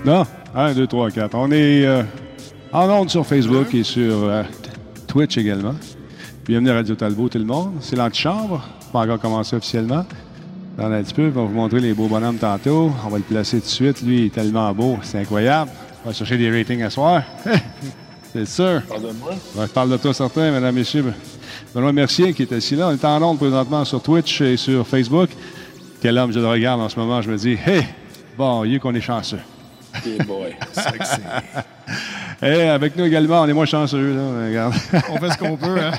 Non? 1, 2, 3, 4. On est en ondes sur Facebook et sur Twitch également. Bienvenue à Radio Talbot, tout le monde. C'est l'antichambre. Pas encore commencé officiellement. Dans un petit peu, on va vous montrer les beaux bonhommes tantôt. On va le placer tout de suite. Lui, il est tellement beau. C'est incroyable. On va chercher des ratings à soir. C'est sûr. Parle de moi. Ouais, je parle de toi, certain, mesdames, messieurs. Benoît Mercier qui est assis là. On est en ondes présentement sur Twitch et sur Facebook. Quel homme je le regarde en ce moment. Je me dis, hey, bon, il est qu'on est chanceux. Hey boy. Sexy. Et avec nous également, on est moins chanceux. Là. Regarde. On fait ce qu'on peut, hein?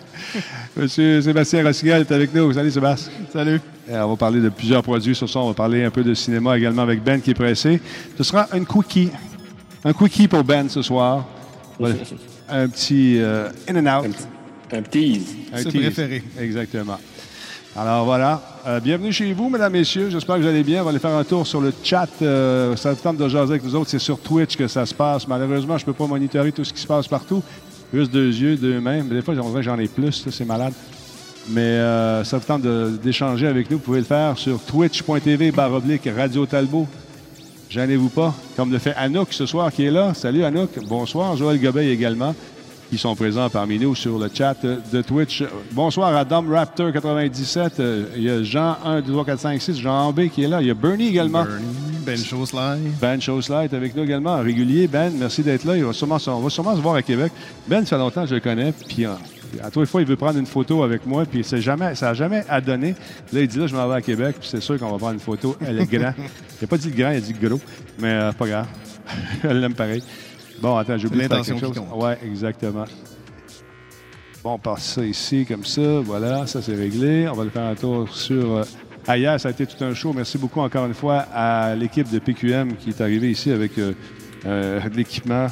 Monsieur Sébastien Rossignol est avec nous. Salut, Sébastien. Salut. Et on va parler de plusieurs produits ce soir. On va parler un peu de cinéma également avec Ben qui est pressé. Ce sera une quickie. Un quickie pour Ben ce soir. Voilà. Un petit in and out. Un tease. C'est préféré. Exactement. Alors voilà. Bienvenue chez vous, mesdames, messieurs. J'espère que vous allez bien. On va aller faire un tour sur le chat. Ça vous tente de jaser avec nous autres. C'est sur Twitch que ça se passe. Malheureusement, je ne peux pas monitorer tout ce qui se passe partout. Juste 2 yeux, 2 mains. Mais des fois, on dirait que j'en ai plus. C'est malade. Mais ça vous tente d'échanger avec nous. Vous pouvez le faire sur twitch.tv/Radio Talbot. Gênez-vous pas. Comme le fait Anouk ce soir qui est là. Salut Anouk. Bonsoir. Joël Gobeil également, qui sont présents parmi nous sur le chat de Twitch. Bonsoir à Dom Raptor 97. Il y a Jean 1, 2, 3, 4, 5, 6. Jean B qui est là. Il y a Bernie également. Bernie, Ben Chausley. Ben Chausley est avec nous également, régulier. Ben, merci d'être là. On va sûrement se voir à Québec. Ben, ça fait longtemps que je le connais. Puis à trois fois, il veut prendre une photo avec moi. Puis ça n'a jamais à donner. Là, il dit là, je m'en vais à Québec. Puis c'est sûr qu'on va prendre une photo. Elle est grand. Il n'a pas dit le grand, il a dit le gros. Mais pas grave. Elle l'aime pareil. Bon, attends, j'ai oublié de faire quelque chose. Oui, exactement. Bon, on passe ça ici, comme ça. Voilà, ça, c'est réglé. On va le faire un tour sur... hier, ça a été tout un show. Merci beaucoup, encore une fois, à l'équipe de PQM qui est arrivée ici avec de l'équipement.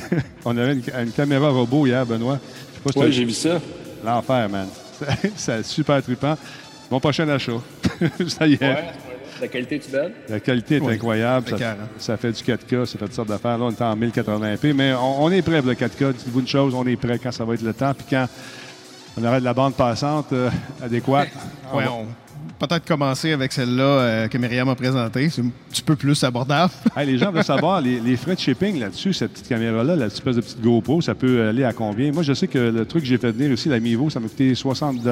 On avait une caméra robot hier, Benoît. Oui, j'ai vu ça. L'enfer, man. C'est super trippant. Mon prochain achat. Ça y est. Ouais. La qualité est belle? La qualité est incroyable. Ça fait du 4K, ça fait toutes sortes d'affaires. Là, on est en 1080p, mais on est prêt pour le 4K. Dites-vous une chose, on est prêt quand ça va être le temps. Puis quand on aura de la bande passante adéquate. Ouais, on peut-être commencer avec celle-là que Myriam a présentée. C'est un petit peu plus abordable. Hey, les gens veulent savoir les frais de shipping là-dessus, cette petite caméra-là, la espèce de petite GoPro, ça peut aller à combien? Moi, je sais que le truc que j'ai fait venir ici, la Mivo, ça m'a coûté 60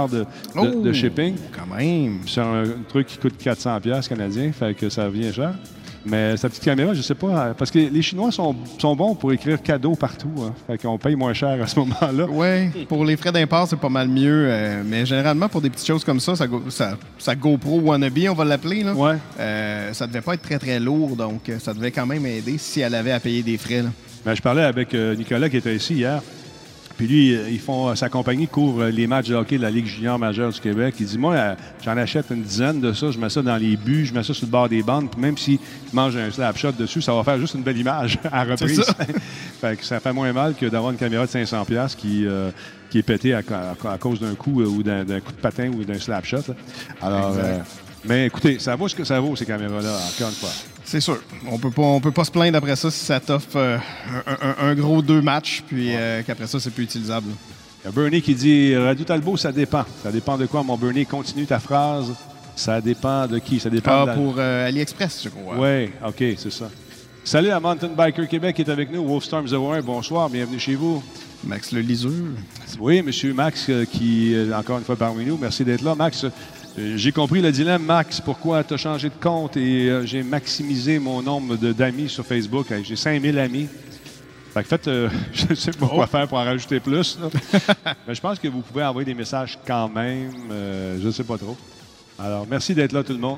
de shipping. Quand même. C'est un truc qui coûte 400$ canadiens, fait que ça revient cher. Mais sa petite caméra, je sais pas, parce que les Chinois sont bons pour écrire cadeau partout. Hein, fait qu'on paye moins cher à ce moment-là. Oui, pour les frais d'import, c'est pas mal mieux. Mais généralement, pour des petites choses comme ça, ça GoPro wannabe, on va l'appeler, là. Ouais. Ça devait pas être très, très lourd, donc ça devait quand même aider si elle avait à payer des frais, là. Ben, je parlais avec Nicolas qui était ici hier. Puis lui, sa compagnie couvre les matchs de hockey de la Ligue junior majeure du Québec. Il dit, moi, j'en achète une dizaine de ça, je mets ça dans les buts, je mets ça sur le bord des bandes, puis même s'il mange un slap shot dessus, ça va faire juste une belle image à reprise. Fait que ça fait moins mal que d'avoir une caméra de 500$ qui est pétée à cause d'un coup ou d'un coup de patin ou d'un slap shot. Là. Alors, mais écoutez, ça vaut ce que ça vaut, ces caméras-là, encore une fois. C'est sûr. On peut pas se plaindre après ça si ça t'offre un gros 2 matchs, puis qu'après ça, c'est plus utilisable. Il y a Bernie qui dit « Radio Talbot, ça dépend. » Ça dépend de quoi, mon Bernie? Continue ta phrase. Ça dépend de qui? Ça dépend pour AliExpress, je crois. Oui, OK, c'est ça. Salut à Mountain Biker Québec qui est avec nous. Wolfstorm 01, bonsoir, bienvenue chez vous. Max le liseur. Oui, monsieur Max qui est encore une fois parmi nous. Merci d'être là, Max. J'ai compris le dilemme, Max. Pourquoi tu as changé de compte et j'ai maximisé mon nombre d'amis sur Facebook. J'ai 5000 amis. Fait que je ne sais pas quoi faire pour en rajouter plus. Mais je pense que vous pouvez envoyer des messages quand même. Je ne sais pas trop. Alors, merci d'être là, tout le monde.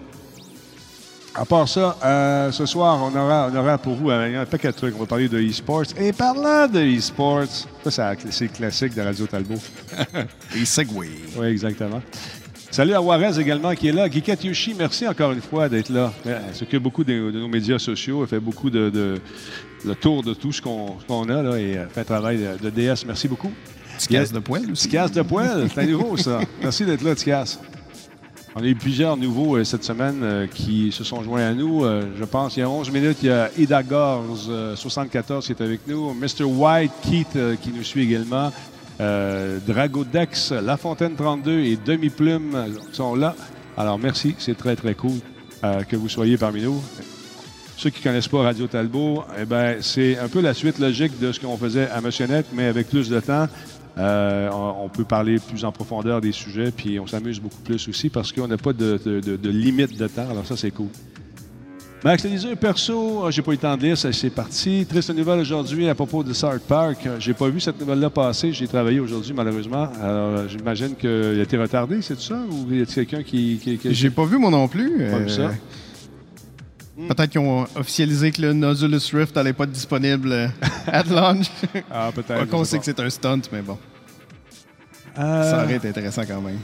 À part ça, ce soir, on aura pour vous un paquet de trucs. On va parler de e-sports. Et parlant de e-sports, ça, c'est le classique de Radio Talbot. Et Segway. Oui, exactement. Salut à Juarez également qui est là. Gikat Yoshi, merci encore une fois d'être là. Elle s'occupe beaucoup de nos médias sociaux. Elle fait beaucoup le tour de tout ce qu'on a là, et elle fait un travail de DS. Merci beaucoup. Ticasse de poêle aussi. Ticasse de poêle, c'est un nouveau ça. Merci d'être là, Ticasse. On a eu plusieurs nouveaux cette semaine qui se sont joints à nous. Je pense il y a 11 minutes, il y a Ida Gorz, 74 qui est avec nous. Mr. White, Keith qui nous suit également. Dragodex, Lafontaine 32 et Demi-Plume sont là. Alors, merci. C'est très, très cool que vous soyez parmi nous. Ceux qui ne connaissent pas Radio Talbot, eh ben, c'est un peu la suite logique de ce qu'on faisait à Motionnette, mais avec plus de temps. On peut parler plus en profondeur des sujets, puis on s'amuse beaucoup plus aussi parce qu'on n'a pas de limite de temps. Alors ça, c'est cool. Max Lézeux, perso, j'ai pas eu le temps de lire, c'est parti. Triste nouvelle aujourd'hui à propos de South Park. J'ai pas vu cette nouvelle-là passer. J'ai travaillé aujourd'hui, malheureusement. Alors, j'imagine qu'il a été retardé, c'est ça? Ou y a quelqu'un qui... J'ai pas vu, moi non plus. Pas vu ça. Peut-être qu'ils ont officialisé que le Nozulus Rift n'allait pas être disponible at launch. Ah, peut-être. On sait que c'est un stunt, mais bon. Ça aurait été intéressant quand même.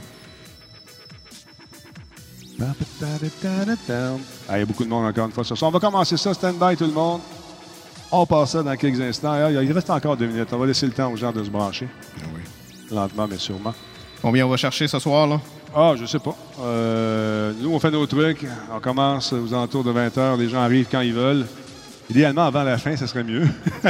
Il y a beaucoup de monde encore une fois sur ça. On va commencer ça. Stand-by tout le monde. On passe ça dans quelques instants. Il reste encore 2 minutes. On va laisser le temps aux gens de se brancher. Oui. Lentement, mais sûrement. Combien on va chercher ce soir, là? Ah, je sais pas. Nous, on fait nos trucs. On commence aux alentours de 20h. Les gens arrivent quand ils veulent. Idéalement, avant la fin, ça serait mieux.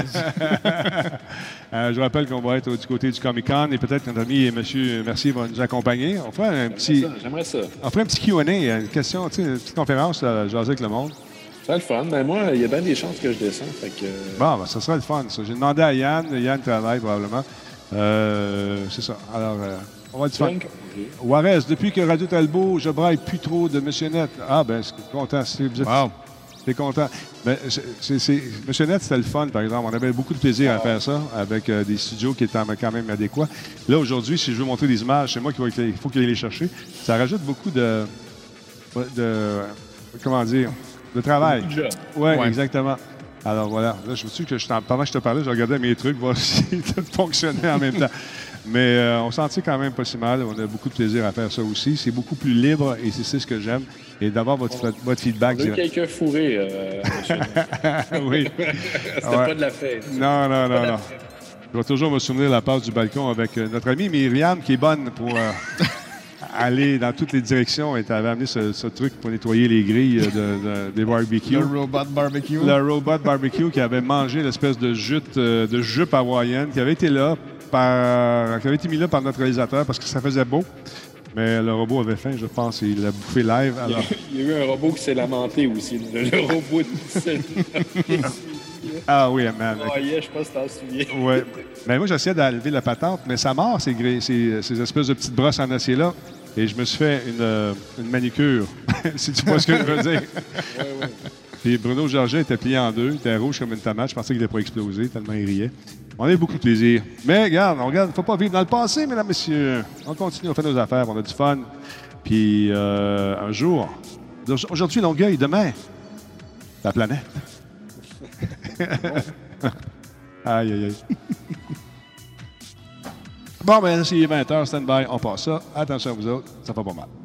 Je rappelle qu'on va être du côté du Comic-Con et peut-être que notre ami M. Mercier va nous accompagner. On fera un petit... J'aimerais ça. On fera un petit Q&A, une question, tu sais, une petite conférence, jaser avec le monde. C'est le fun. Mais moi, il y a bien des chances que je descende. Fait que... Bon, ben, ça serait le fun, ça. J'ai demandé à Yann. Yann travaille probablement. C'est ça. Alors, on va être fun. Juarez, depuis que Radio Talbot, je braille plus trop de Motionnette. Ah, ben, je suis content. Vous êtes... Wow. T'es content. Ben, Motionnette, c'était le fun, par exemple. On avait beaucoup de plaisir à faire ça avec des studios qui étaient quand même adéquats. Là, aujourd'hui, si je veux montrer des images, c'est moi il faut qu'il aille les chercher. Ça rajoute beaucoup de comment dire, de travail. Oui, ouais. Exactement. Alors, voilà. Là, je me suis que pendant que je te parlais, je regardais mes trucs, voir si tout fonctionnait en même temps. Mais on s'en tire quand même pas si mal. On a beaucoup de plaisir à faire ça aussi. C'est beaucoup plus libre et c'est ce que j'aime. Et d'avoir votre feedback. On veut quelqu'un fourré, monsieur. Oui. C'était pas de la fête. Non. Je vais toujours me souvenir de la passe du balcon avec notre amie Myriam, qui est bonne pour aller dans toutes les directions. Et tu avais amené ce truc pour nettoyer les grilles des barbecues. Le robot barbecue. Le robot barbecue qui avait mangé l'espèce de jupe hawaïenne qui avait été là qui avait été mis là par notre réalisateur parce que ça faisait beau. Mais le robot avait faim, je pense, et il l'a bouffé live. Alors... Il y a eu un robot qui s'est lamenté aussi. Le robot de Ah oui, man. Oh, yeah, je sais pas si t'en souviens. Oui. Mais moi, j'essayais d'enlever la patente, mais ça mord, ces espèces de petites brosses en acier-là. Et je me suis fait une manicure, si tu vois ce que je veux dire. Oui. Puis Bruno Georget était plié en deux, il était rouge comme une tomate. Je pensais qu'il n'allait pas exploser, tellement il riait. On a eu beaucoup de plaisir. Mais regarde, il ne faut pas vivre dans le passé, mesdames, messieurs. On continue, on fait nos affaires, on a du fun. Puis un jour, aujourd'hui Longueuil, demain, la planète. Aïe. Bon, ben, c'est 20h, stand-by, on passe ça. Attention à vous autres, ça fait pas mal.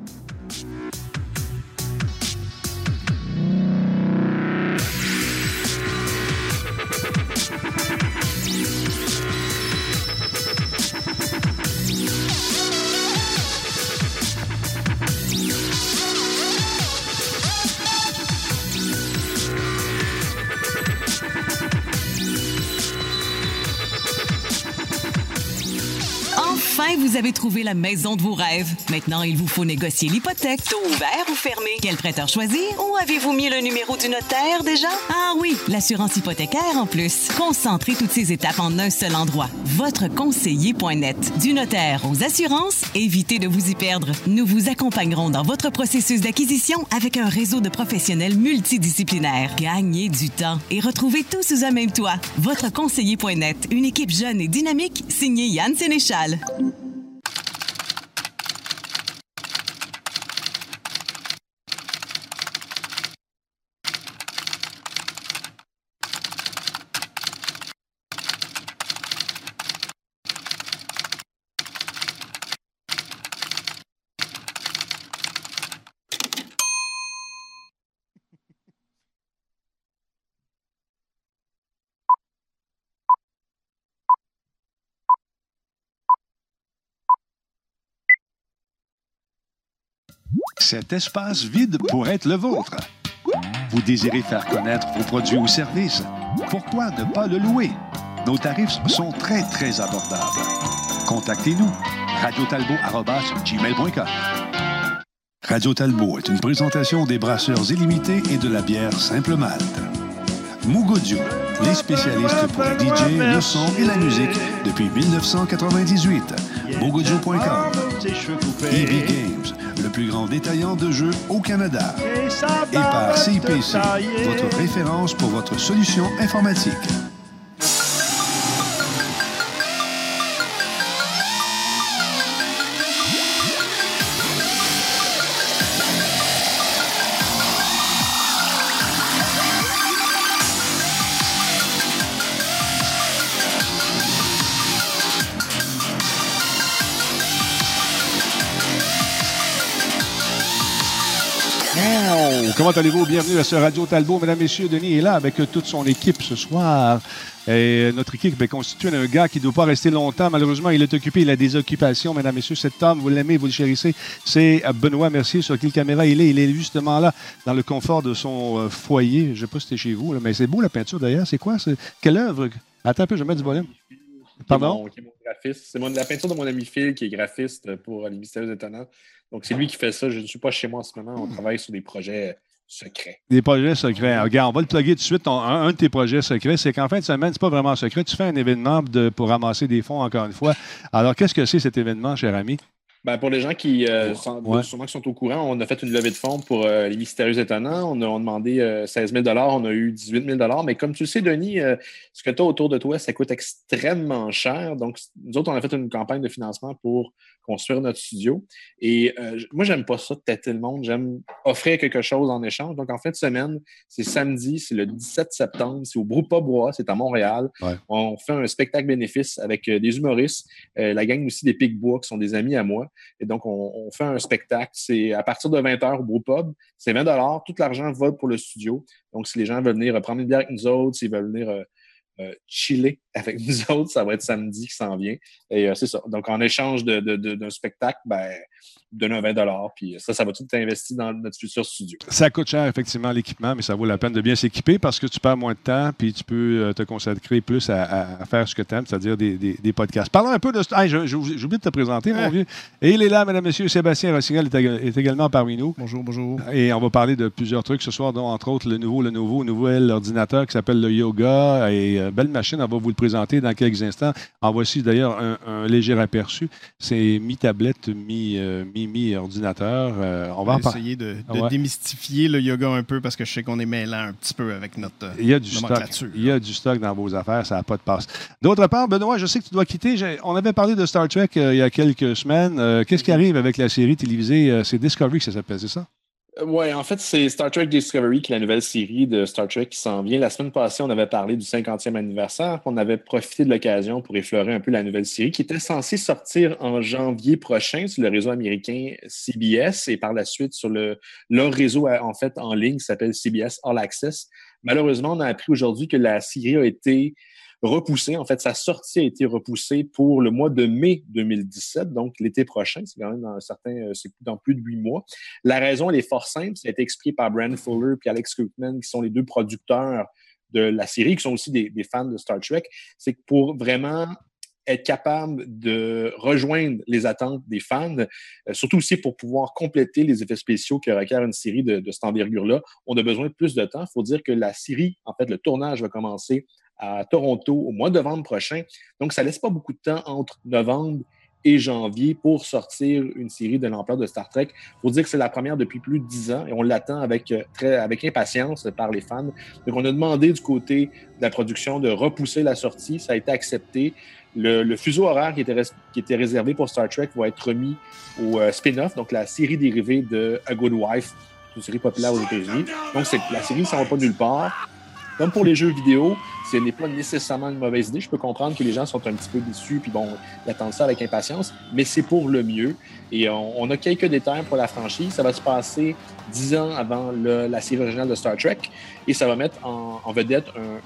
Vous avez trouvé la maison de vos rêves. Maintenant, il vous faut négocier l'hypothèque. Taux ouvert ou fermé? Quel prêteur choisir? Ou avez-vous mis le numéro du notaire déjà? Ah oui, l'assurance hypothécaire en plus. Concentrez toutes ces étapes en un seul endroit. Votreconseiller.net. Du notaire aux assurances, évitez de vous y perdre. Nous vous accompagnerons dans votre processus d'acquisition avec un réseau de professionnels multidisciplinaires. Gagnez du temps et retrouvez tout sous un même toit. Votreconseiller.net. Une équipe jeune et dynamique signée Yann Sénéchal. Cet espace vide pourrait être le vôtre. Vous désirez faire connaître vos produits ou services? Pourquoi ne pas le louer? Nos tarifs sont très, très abordables. Contactez-nous. radiotalbot@gmail.com Radio Talbot est une présentation des brasseurs illimités et de la bière Simple Malte. Mougodiou, les spécialistes pour les DJ, le son et la musique depuis 1998. Mougodiou.com. EB Games, le plus grand détaillant de jeux au Canada. Et par CIPC, votre référence pour votre solution informatique. Comment allez-vous? Bienvenue à ce Radio Talbot. Mesdames, Messieurs, Denis est là avec toute son équipe ce soir. Et notre équipe est constituée d'un gars qui ne doit pas rester longtemps. Malheureusement, il est occupé, il a des occupations. Mesdames, Messieurs, cet homme, vous l'aimez, vous le chérissez. C'est Benoît Mercier. Sur quelle caméra il est? Il est justement là, dans le confort de son foyer. Je ne sais pas si c'était chez vous, là, mais c'est beau la peinture d'ailleurs. C'est quoi? Quelle œuvre? Attends un peu, je vais mettre du volume. Pardon? Qui est mon graphiste. C'est la peinture de mon ami Phil qui est graphiste pour Les Mystérieux Étonnants. Donc, c'est lui qui fait ça. Je ne suis pas chez moi en ce moment. On travaille sur des projets secrets. Des projets secrets. Regarde, on va le plugger tout de suite. Un de tes projets secrets, c'est qu'en fin de semaine, c'est pas vraiment secret. Tu fais un événement pour ramasser des fonds, encore une fois. Alors, qu'est-ce que c'est cet événement, cher ami? Ben, pour les gens qui sûrement qui sont au courant, on a fait une levée de fonds pour Les Mystérieux Étonnants. On a demandé 16 000 on a eu 18 000 mais comme tu le sais, Denis, ce que tu as autour de toi, ça coûte extrêmement cher. Donc, nous autres, on a fait une campagne de financement pour construire notre studio. Et moi, j'aime pas ça de têter le monde. J'aime offrir quelque chose en échange. Donc, en fin de semaine, c'est samedi, c'est le 17 septembre. C'est au Broupa-Bois, c'est à Montréal. Ouais. On fait un spectacle bénéfice avec des humoristes. La gang aussi des Pic-Bois, qui sont des amis à moi. Et donc, on fait un spectacle. C'est à partir de 20h au Brewpub. C'est 20 $. Tout l'argent va pour le studio. Donc, si les gens veulent venir prendre une bière avec nous autres, s'ils veulent venir chiller avec nous autres, ça va être samedi qui s'en vient. Et c'est ça. Donc, en échange d'un spectacle, donne 20 $. Puis ça va tout être investi dans notre futur studio. Ça coûte cher, effectivement, l'équipement, mais ça vaut la peine de bien s'équiper parce que tu perds moins de temps puis tu peux te consacrer plus à faire ce que tu aimes, c'est-à-dire des podcasts. Parlons un peu de... j'ai oublié de te présenter, mon vieux. Et il est là, mesdames, messieurs. Sébastien Rossignol est également parmi nous. Bonjour, bonjour. Et on va parler de plusieurs trucs ce soir, dont, entre autres, le nouvel ordinateur qui s'appelle le Yoga. Et belle machine, on va vous le présenter dans quelques instants. En voici d'ailleurs un léger aperçu. C'est mi-tablette, mi-ordinateur. On va essayer de démystifier le yoga un peu parce que je sais qu'on est mêlant un petit peu avec notre nomenclature. Il y a du stock dans vos affaires, ça n'a pas de passe. D'autre part, Benoît, je sais que tu dois quitter. On avait parlé de Star Trek il y a quelques semaines. Qu'est-ce qui arrive avec la série télévisée? C'est Discovery que ça s'appelle, c'est ça? Oui, en fait, c'est Star Trek Discovery qui est la nouvelle série de Star Trek qui s'en vient. La semaine passée, on avait parlé du 50e anniversaire. On avait profité de l'occasion pour effleurer un peu la nouvelle série qui était censée sortir en janvier prochain sur le réseau américain CBS et par la suite sur leur réseau en ligne qui s'appelle CBS All Access. Malheureusement, on a appris aujourd'hui que la série a été repoussée. En fait, sa sortie a été repoussée pour le mois de mai 2017, donc l'été prochain. C'est quand même c'est dans plus de 8 mois. La raison, elle est fort simple. Ça a été expliqué par Brandon Fuller et Alex Kurtzman, qui sont les deux producteurs de la série, qui sont aussi des fans de Star Trek. C'est que pour vraiment être capable de rejoindre les attentes des fans, surtout aussi pour pouvoir compléter les effets spéciaux que requiert une série de cette envergure-là, on a besoin de plus de temps. Il faut dire que la série, en fait, le tournage va commencer à Toronto au mois de novembre prochain. Donc, ça ne laisse pas beaucoup de temps entre novembre et janvier pour sortir une série de l'ampleur de Star Trek. Il faut dire que c'est la première depuis plus de 10 ans et on l'attend avec impatience par les fans. Donc, on a demandé du côté de la production de repousser la sortie. Ça a été accepté. Le fuseau horaire qui était réservé pour Star Trek va être remis au spin-off, donc la série dérivée de A Good Wife, une série populaire aux États-Unis. Donc, la série ne s'en va pas nulle part. Comme pour les jeux vidéo, ce n'est pas nécessairement une mauvaise idée. Je peux comprendre que les gens sont un petit peu déçus puis ils attendent ça avec impatience, mais c'est pour le mieux. Et on a quelques détails pour la franchise. Ça va se passer 10 ans avant la série originale de Star Trek et ça va mettre en vedette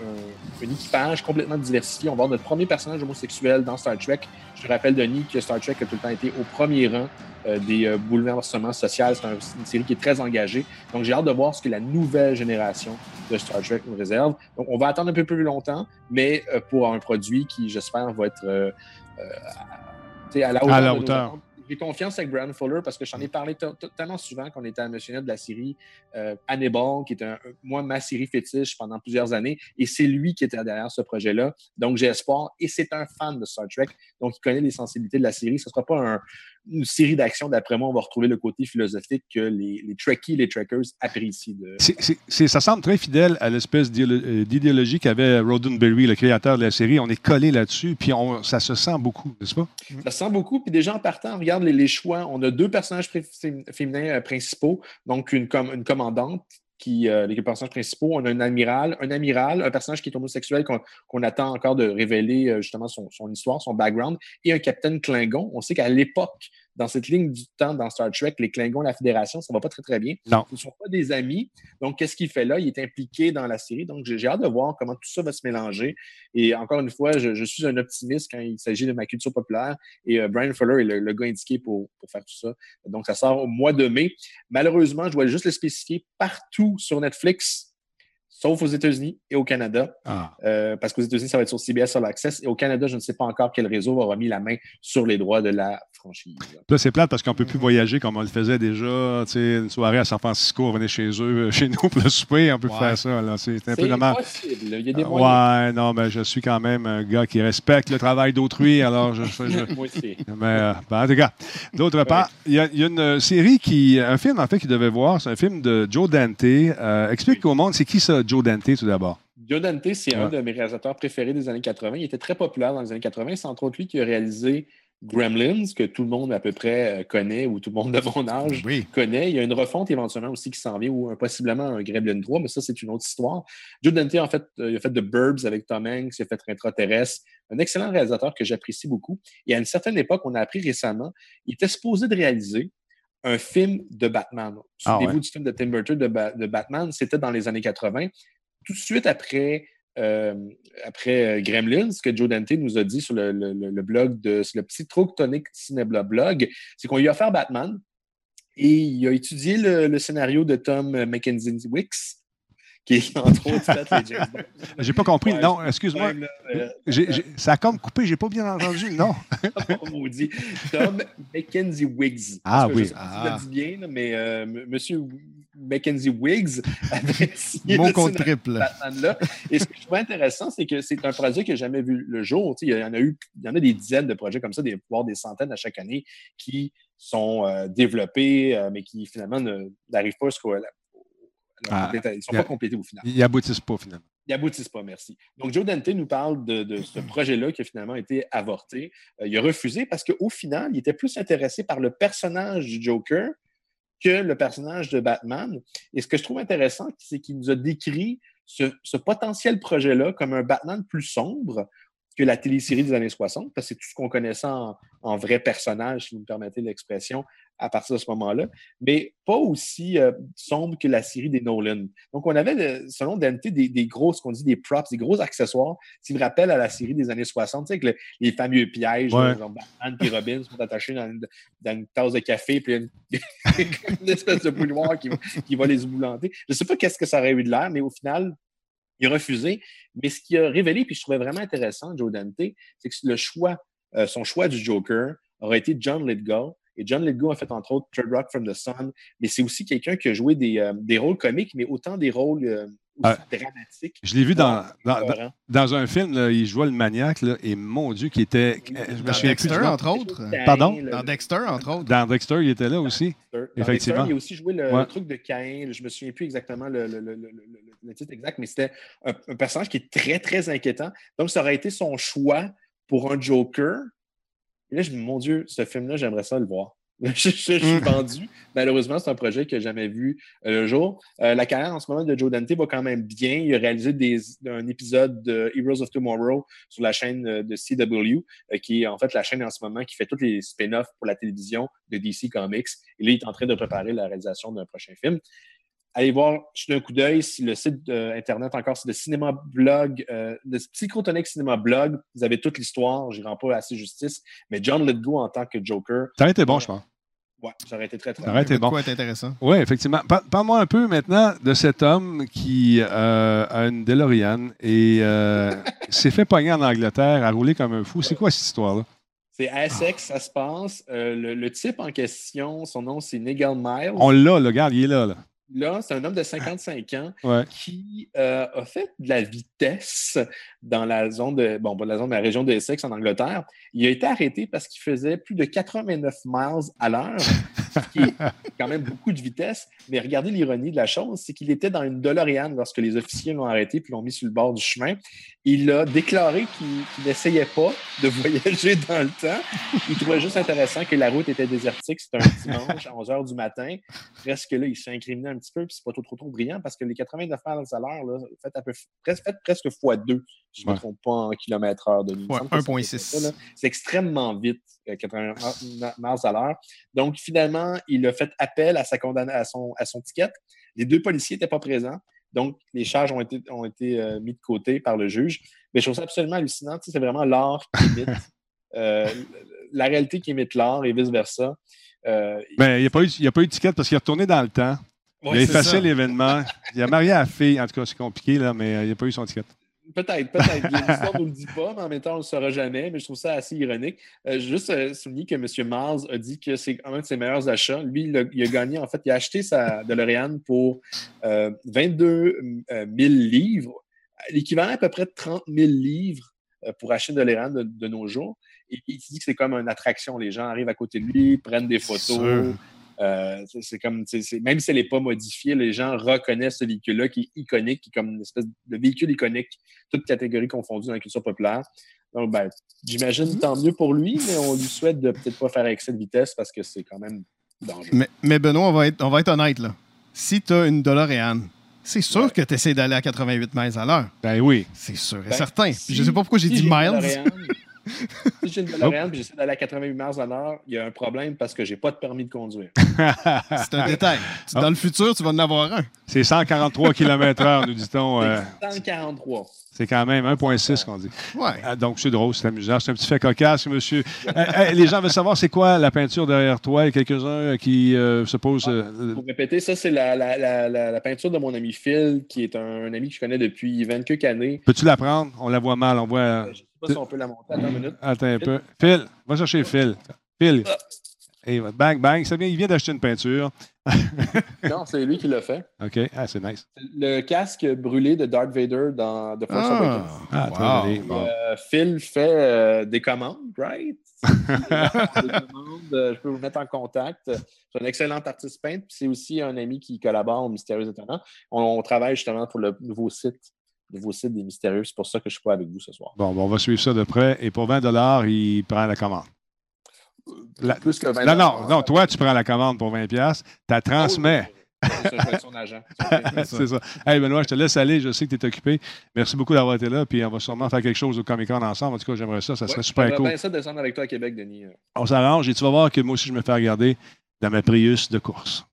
un équipage complètement diversifié. On va avoir notre premier personnage homosexuel dans Star Trek. Je te rappelle, Denis, que Star Trek a tout le temps été au premier rang des bouleversements sociaux. C'est une série qui est très engagée. Donc, j'ai hâte de voir ce que la nouvelle génération de Star Trek nous réserve. Donc, on va attendre un peu plus longtemps, mais pour un produit qui, j'espère, va être à la hauteur. j'ai confiance avec Brian Fuller parce que j'en ai parlé tellement souvent qu'on était à Monsieur de la série Hannibal, qui était moi ma série fétiche pendant plusieurs années, et c'est lui qui était derrière ce projet-là. Donc j'ai espoir, et c'est un fan de Star Trek, donc il connaît les sensibilités de la série. Ce ne sera pas une série d'action. D'après moi, on va retrouver le côté philosophique que les Trekkies, les Trekkers apprécient. Ça semble très fidèle à l'espèce d'idéologie qu'avait Roddenberry, le créateur de la série. On est collé là-dessus, puis ça se sent beaucoup, n'est-ce pas? Ça se sent beaucoup, puis déjà en partant, regarde les choix. On a 2 personnages féminins principaux, donc une commandante, les personnages principaux. On a un amiral, un personnage qui est homosexuel qu'on attend encore de révéler justement son histoire, son background, et un capitaine Klingon. On sait qu'à l'époque, dans cette ligne du temps dans Star Trek, les Klingons, la Fédération, ça va pas très, très bien. Non. Ce ne sont pas des amis. Donc, qu'est-ce qu'il fait là? Il est impliqué dans la série. Donc, j'ai hâte de voir comment tout ça va se mélanger. Et encore une fois, je suis un optimiste quand il s'agit de ma culture populaire. Et Brian Fuller est le gars indiqué pour faire tout ça. Donc, ça sort au mois de mai. Malheureusement, je dois juste le spécifier partout sur Netflix, sauf aux États-Unis et au Canada. Parce qu'aux États-Unis, ça va être sur CBS All Access. Et au Canada, je ne sais pas encore quel réseau aura mis la main sur les droits de la franchise. Là, c'est plate parce qu'on ne peut plus voyager comme on le faisait déjà. Une soirée à San Francisco, on venait chez nous pour le souper. On peut faire ça. Là. C'est un peu dommage. C'est possible. Il y a des moyens. Ouais, non, mais je suis quand même un gars qui respecte le travail d'autrui. Alors, Moi aussi. Mais, en tout cas, d'autre part, il y a une série un film, en fait, qu'il devait voir. C'est un film de Joe Dante. Explique au monde, c'est qui ça, Joe Dante, tout d'abord? Joe Dante, c'est un de mes réalisateurs préférés des années 80. Il était très populaire dans les années 80. C'est entre autres lui qui a réalisé Gremlins, que tout le monde à peu près connaît, ou tout le monde de mon âge connaît. Il y a une refonte éventuellement aussi qui s'en vient, ou possiblement un Gremlin 3, mais ça, c'est une autre histoire. Joe Dante, en fait, il a fait The Burbs avec Tom Hanks, il a fait Intraterrestre. Un excellent réalisateur que j'apprécie beaucoup. Et à une certaine époque, on a appris récemment, il était supposé de réaliser un film de Batman. Souvenez-vous du film de Tim Burton de Batman, c'était dans les années 80. Tout de suite après Gremlins, ce que Joe Dante nous a dit sur le blog sur le Psychotonic Cinebla blog, c'est qu'on lui a offert Batman et il a étudié le scénario de Tom Mackenzie Wicks, qui est entre autres fait les James Bond. J'ai pas compris. Non, excuse-moi. Ça a comme coupé, j'ai pas bien entendu. Non. Maudit. Tom Mackenzie Wiggs. Oui. Je sais pas si je le dis bien, là, mais Monsieur Mackenzie Wiggs avait signé Mon compte triple. Batman-là. Et ce que je trouve intéressant, c'est que c'est un projet qui n'a jamais vu le jour. Il y en a des dizaines de projets comme ça, voire des centaines à chaque année, qui sont développés, mais qui finalement n'arrivent pas jusqu'à ils ne sont pas complétés au final. Ils n'aboutissent pas, finalement. Ils n'aboutissent pas, merci. Donc, Joe Dante nous parle de ce projet-là qui a finalement été avorté. Il a refusé parce qu'au final, il était plus intéressé par le personnage du Joker que le personnage de Batman. Et ce que je trouve intéressant, c'est qu'il nous a décrit ce potentiel projet-là comme un Batman plus sombre que la télésérie des années 60, parce que c'est tout ce qu'on connaissait en vrai personnage, si vous me permettez l'expression, à partir de ce moment-là, mais pas aussi sombre que la série des Nolan. Donc, on avait, selon Dante, des gros, ce qu'on dit, des props, des gros accessoires, qui me rappellent à la série des années 60, tu sais, avec les fameux pièges, genre Batman et Robin sont attachés dans une tasse de café, puis il y a une espèce de boule noire qui va les éboulanter. Je ne sais pas qu'est-ce que ça aurait eu de l'air, mais au final, il a refusé. Mais ce qu'il a révélé, puis je trouvais vraiment intéressant, Joe Dante, c'est que son choix du Joker aurait été John Lithgow. Et John Lithgow a fait, entre autres, Third Rock from the Sun. Mais c'est aussi quelqu'un qui a joué des rôles comiques, mais autant des rôles dramatiques. Je l'ai vu dans un film, là, il jouait le maniaque, là, et mon Dieu, qui était... Je me souviens plus du nom. Entre autres. Pardon? Dans Dexter, entre autres. Dans Dexter, il était là aussi. Effectivement. Dexter, il a aussi joué le truc de Cain. Je ne me souviens plus exactement le titre exact, mais c'était un personnage qui est très, très inquiétant. Donc, ça aurait été son choix pour un Joker. Et là, je me dis, mon Dieu, ce film-là, j'aimerais ça le voir. Je suis vendu. Malheureusement, c'est un projet que j'ai jamais vu le jour. La carrière en ce moment de Joe Dante va quand même bien. Il a réalisé un épisode de Heroes of Tomorrow sur la chaîne de CW, qui est en fait la chaîne en ce moment qui fait tous les spin-offs pour la télévision de DC Comics. Et là, il est en train de préparer la réalisation d'un prochain film. Allez voir, jetez un coup d'œil. Si le site Internet encore, c'est de Cinéma Blog, de Psychotonic Cinéma Blog. Vous avez toute l'histoire. Je n'y rends pas assez justice. Mais John Lithgow en tant que Joker. Ça aurait été bon, je pense. Oui, ça aurait été très, très bon. Ça aurait été bon. Ça aurait été intéressant. Oui, effectivement. Parle-moi un peu maintenant de cet homme qui a une DeLorean et s'est fait pogner en Angleterre à rouler comme un fou. C'est quoi cette histoire-là? C'est à Essex, ça se passe. Le type en question, son nom, c'est Nigel Miles. On l'a, le gars, il est là. Là, c'est un homme de 55 ans Ouais. qui a fait de la vitesse dans la zone de, pas la zone, mais la région de Essex en Angleterre. Il a été arrêté parce qu'il faisait plus de 89 miles à l'heure, ce qui est quand même beaucoup de vitesse. Mais regardez l'ironie de la chose, c'est qu'il était dans une DeLorean lorsque les officiers l'ont arrêté puis l'ont mis sur le bord du chemin. Il a déclaré qu'il n'essayait pas de voyager dans le temps. Il trouvait juste intéressant que la route était désertique. C'était un dimanche à 11 h du matin. Presque là, il se fait incriminer un petit peu, puis c'est pas trop brillant parce que les 89 miles à l'heure, là, faites presque x2, si je ne me trompe pas en kilomètre-heure de 1,6. C'est extrêmement vite, 89 miles à l'heure. Donc, finalement, il a fait appel à son ticket. Les 2 policiers n'étaient pas présents. Donc, les charges ont été mis de côté par le juge. Mais je trouve ça absolument hallucinant. Tu sais, c'est vraiment l'art qui imite la réalité qui imite l'art et vice-versa. Il n'y a pas eu de ticket parce qu'il est retourné dans le temps. Ouais, il a effacé l'événement. Il a marié à la fille. En tout cas, c'est compliqué, là, mais il n'a pas eu son ticket. Peut-être. L'histoire ne nous le dit pas, mais en même temps, on ne le saura jamais. Mais je trouve ça assez ironique. Juste souligner que M. Miles a dit que c'est un de ses meilleurs achats. Lui, il a gagné, en fait, il a acheté sa DeLorean pour 22 000 livres, l'équivalent à peu près de 30 000 livres pour acheter une DeLorean de nos jours. Et il dit que c'est comme une attraction. Les gens arrivent à côté de lui, prennent des photos. C'est comme, même si elle n'est pas modifiée, les gens reconnaissent ce véhicule-là qui est iconique, qui est comme une espèce de véhicule iconique, toute catégorie confondue dans la culture populaire. Donc, j'imagine tant mieux pour lui, mais on lui souhaite de peut-être pas faire excès de vitesse parce que c'est quand même dangereux. Mais Benoît, on va être honnête, là. Si tu as une DeLorean, c'est sûr que tu essaies d'aller à 88 miles à l'heure. Ben oui. C'est sûr et certain. Je ne sais pas pourquoi j'ai dit miles. Si j'ai une DeLorean et j'essaie d'aller à 88 miles à l'heure, il y a un problème parce que j'ai pas de permis de conduire. C'est un détail. Dans le futur, tu vas en avoir un. C'est 143 km/h, nous dit-on. 143. C'est quand même 1,6 qu'on dit. Ouais. Donc, c'est drôle, c'est amusant. C'est un petit fait cocasse, monsieur. Les gens veulent savoir c'est quoi la peinture derrière toi. Il y a quelques-uns qui se posent... Pour répéter, ça, c'est la peinture de mon ami Phil, qui est un ami que je connais depuis 20 quelques années. Peux-tu la prendre? On la voit mal. On voit... Je ne sais pas si on peut la monter. Attends une minute. Attends un peu. Phil, va chercher Phil. Phil. Et bang, bang. Il vient d'acheter une peinture. Non, c'est lui qui l'a fait. OK. Ah, c'est nice. Le casque brûlé de Darth Vader dans The Force Awakens. Ah, très bon. Phil fait des commandes, right? Je peux vous mettre en contact. C'est un excellent artiste peintre. Puis c'est aussi un ami qui collabore au Mystérieux Étonnant. On travaille justement pour le nouveau site des Mystérieux. C'est pour ça que je ne suis pas avec vous ce soir. Bon, on va suivre ça de près. Et pour 20 $, il prend la commande. Plus que 20 Non, toi, tu prends la commande pour 20 $, tu la transmets. Je vais être son agent. C'est ça. Hey, Benoît, je te laisse aller. Je sais que tu es occupé. Merci beaucoup d'avoir été là. Puis on va sûrement faire quelque chose au Comic-Con ensemble. En tout cas, j'aimerais ça. Ça serait super cool. J'aimerais bien ça descendre avec toi à Québec, Denis. On s'arrange et tu vas voir que moi aussi, je me fais regarder dans ma Prius de course.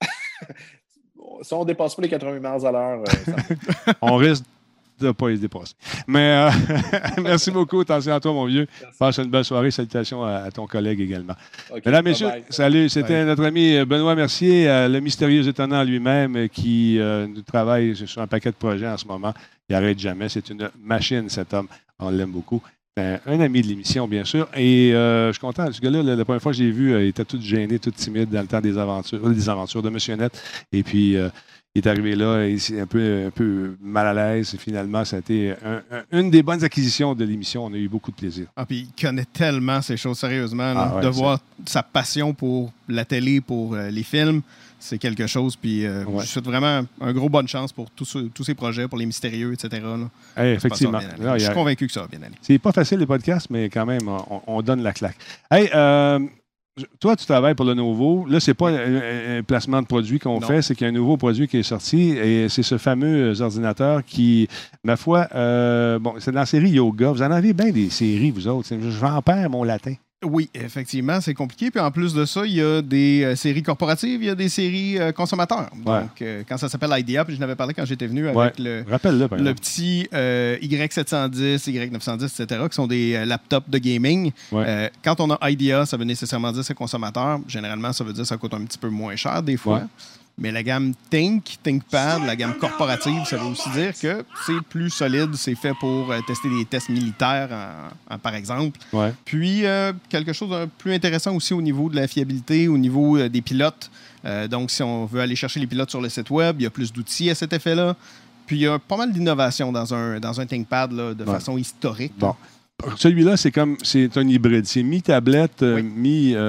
Si on ne dépasse pas les 80 miles à l'heure, on risque de ne pas les dépasser. Mais merci beaucoup. Attention à toi, mon vieux. Merci. Passe une belle soirée. Salutations à ton collègue également. Okay, mesdames, messieurs, salut. C'était notre ami Benoît Mercier, le mystérieux étonnant lui-même, qui travaille sur un paquet de projets en ce moment. Il n'arrête jamais. C'est une machine, cet homme. On l'aime beaucoup. Un ami de l'émission, bien sûr. Et je suis content. Ce gars-là, la première fois que je l'ai vu, il était tout gêné, tout timide dans le temps des aventures de Monsieur Net. Et puis, il est arrivé là, il est un peu mal à l'aise. Et finalement, ça a été une des bonnes acquisitions de l'émission. On a eu beaucoup de plaisir. Ah, puis il connaît tellement ces choses, sérieusement. Là, de voir sa passion pour la télé, pour les films, c'est quelque chose. Puis je souhaite vraiment un gros bonne chance pour tous ces projets, pour les mystérieux, etc. Hey, effectivement. Je suis convaincu que ça va bien aller. C'est pas facile, les podcasts, mais quand même, on donne la claque. Hey, toi, tu travailles pour le nouveau. Là, c'est pas un placement de produit qu'on fait, c'est qu'il y a un nouveau produit qui est sorti et c'est ce fameux ordinateur qui, ma foi, c'est dans la série Yoga. Vous en avez bien des séries, vous autres. J'en perds mon latin. Oui, effectivement, c'est compliqué. Puis en plus de ça, il y a des séries corporatives, il y a des séries consommateurs. Donc, quand ça s'appelle IDEA, puis je n'avais parlé quand j'étais venu avec le petit Y710, Y910, etc., qui sont des laptops de gaming. Ouais. Quand on a IDEA, ça veut nécessairement dire que c'est consommateur. Généralement, ça veut dire que ça coûte un petit peu moins cher des fois. Ouais. Mais la gamme ThinkPad, la gamme corporative, ça veut aussi dire que c'est plus solide, c'est fait pour tester des tests militaires, par exemple. Ouais. Puis, quelque chose de plus intéressant aussi au niveau de la fiabilité, au niveau des pilotes. Donc, si on veut aller chercher les pilotes sur le site web, il y a plus d'outils à cet effet-là. Puis, il y a pas mal d'innovation dans un ThinkPad là, de façon historique. Bon. Celui-là, c'est un hybride. C'est mi-tablette, mi-laptop,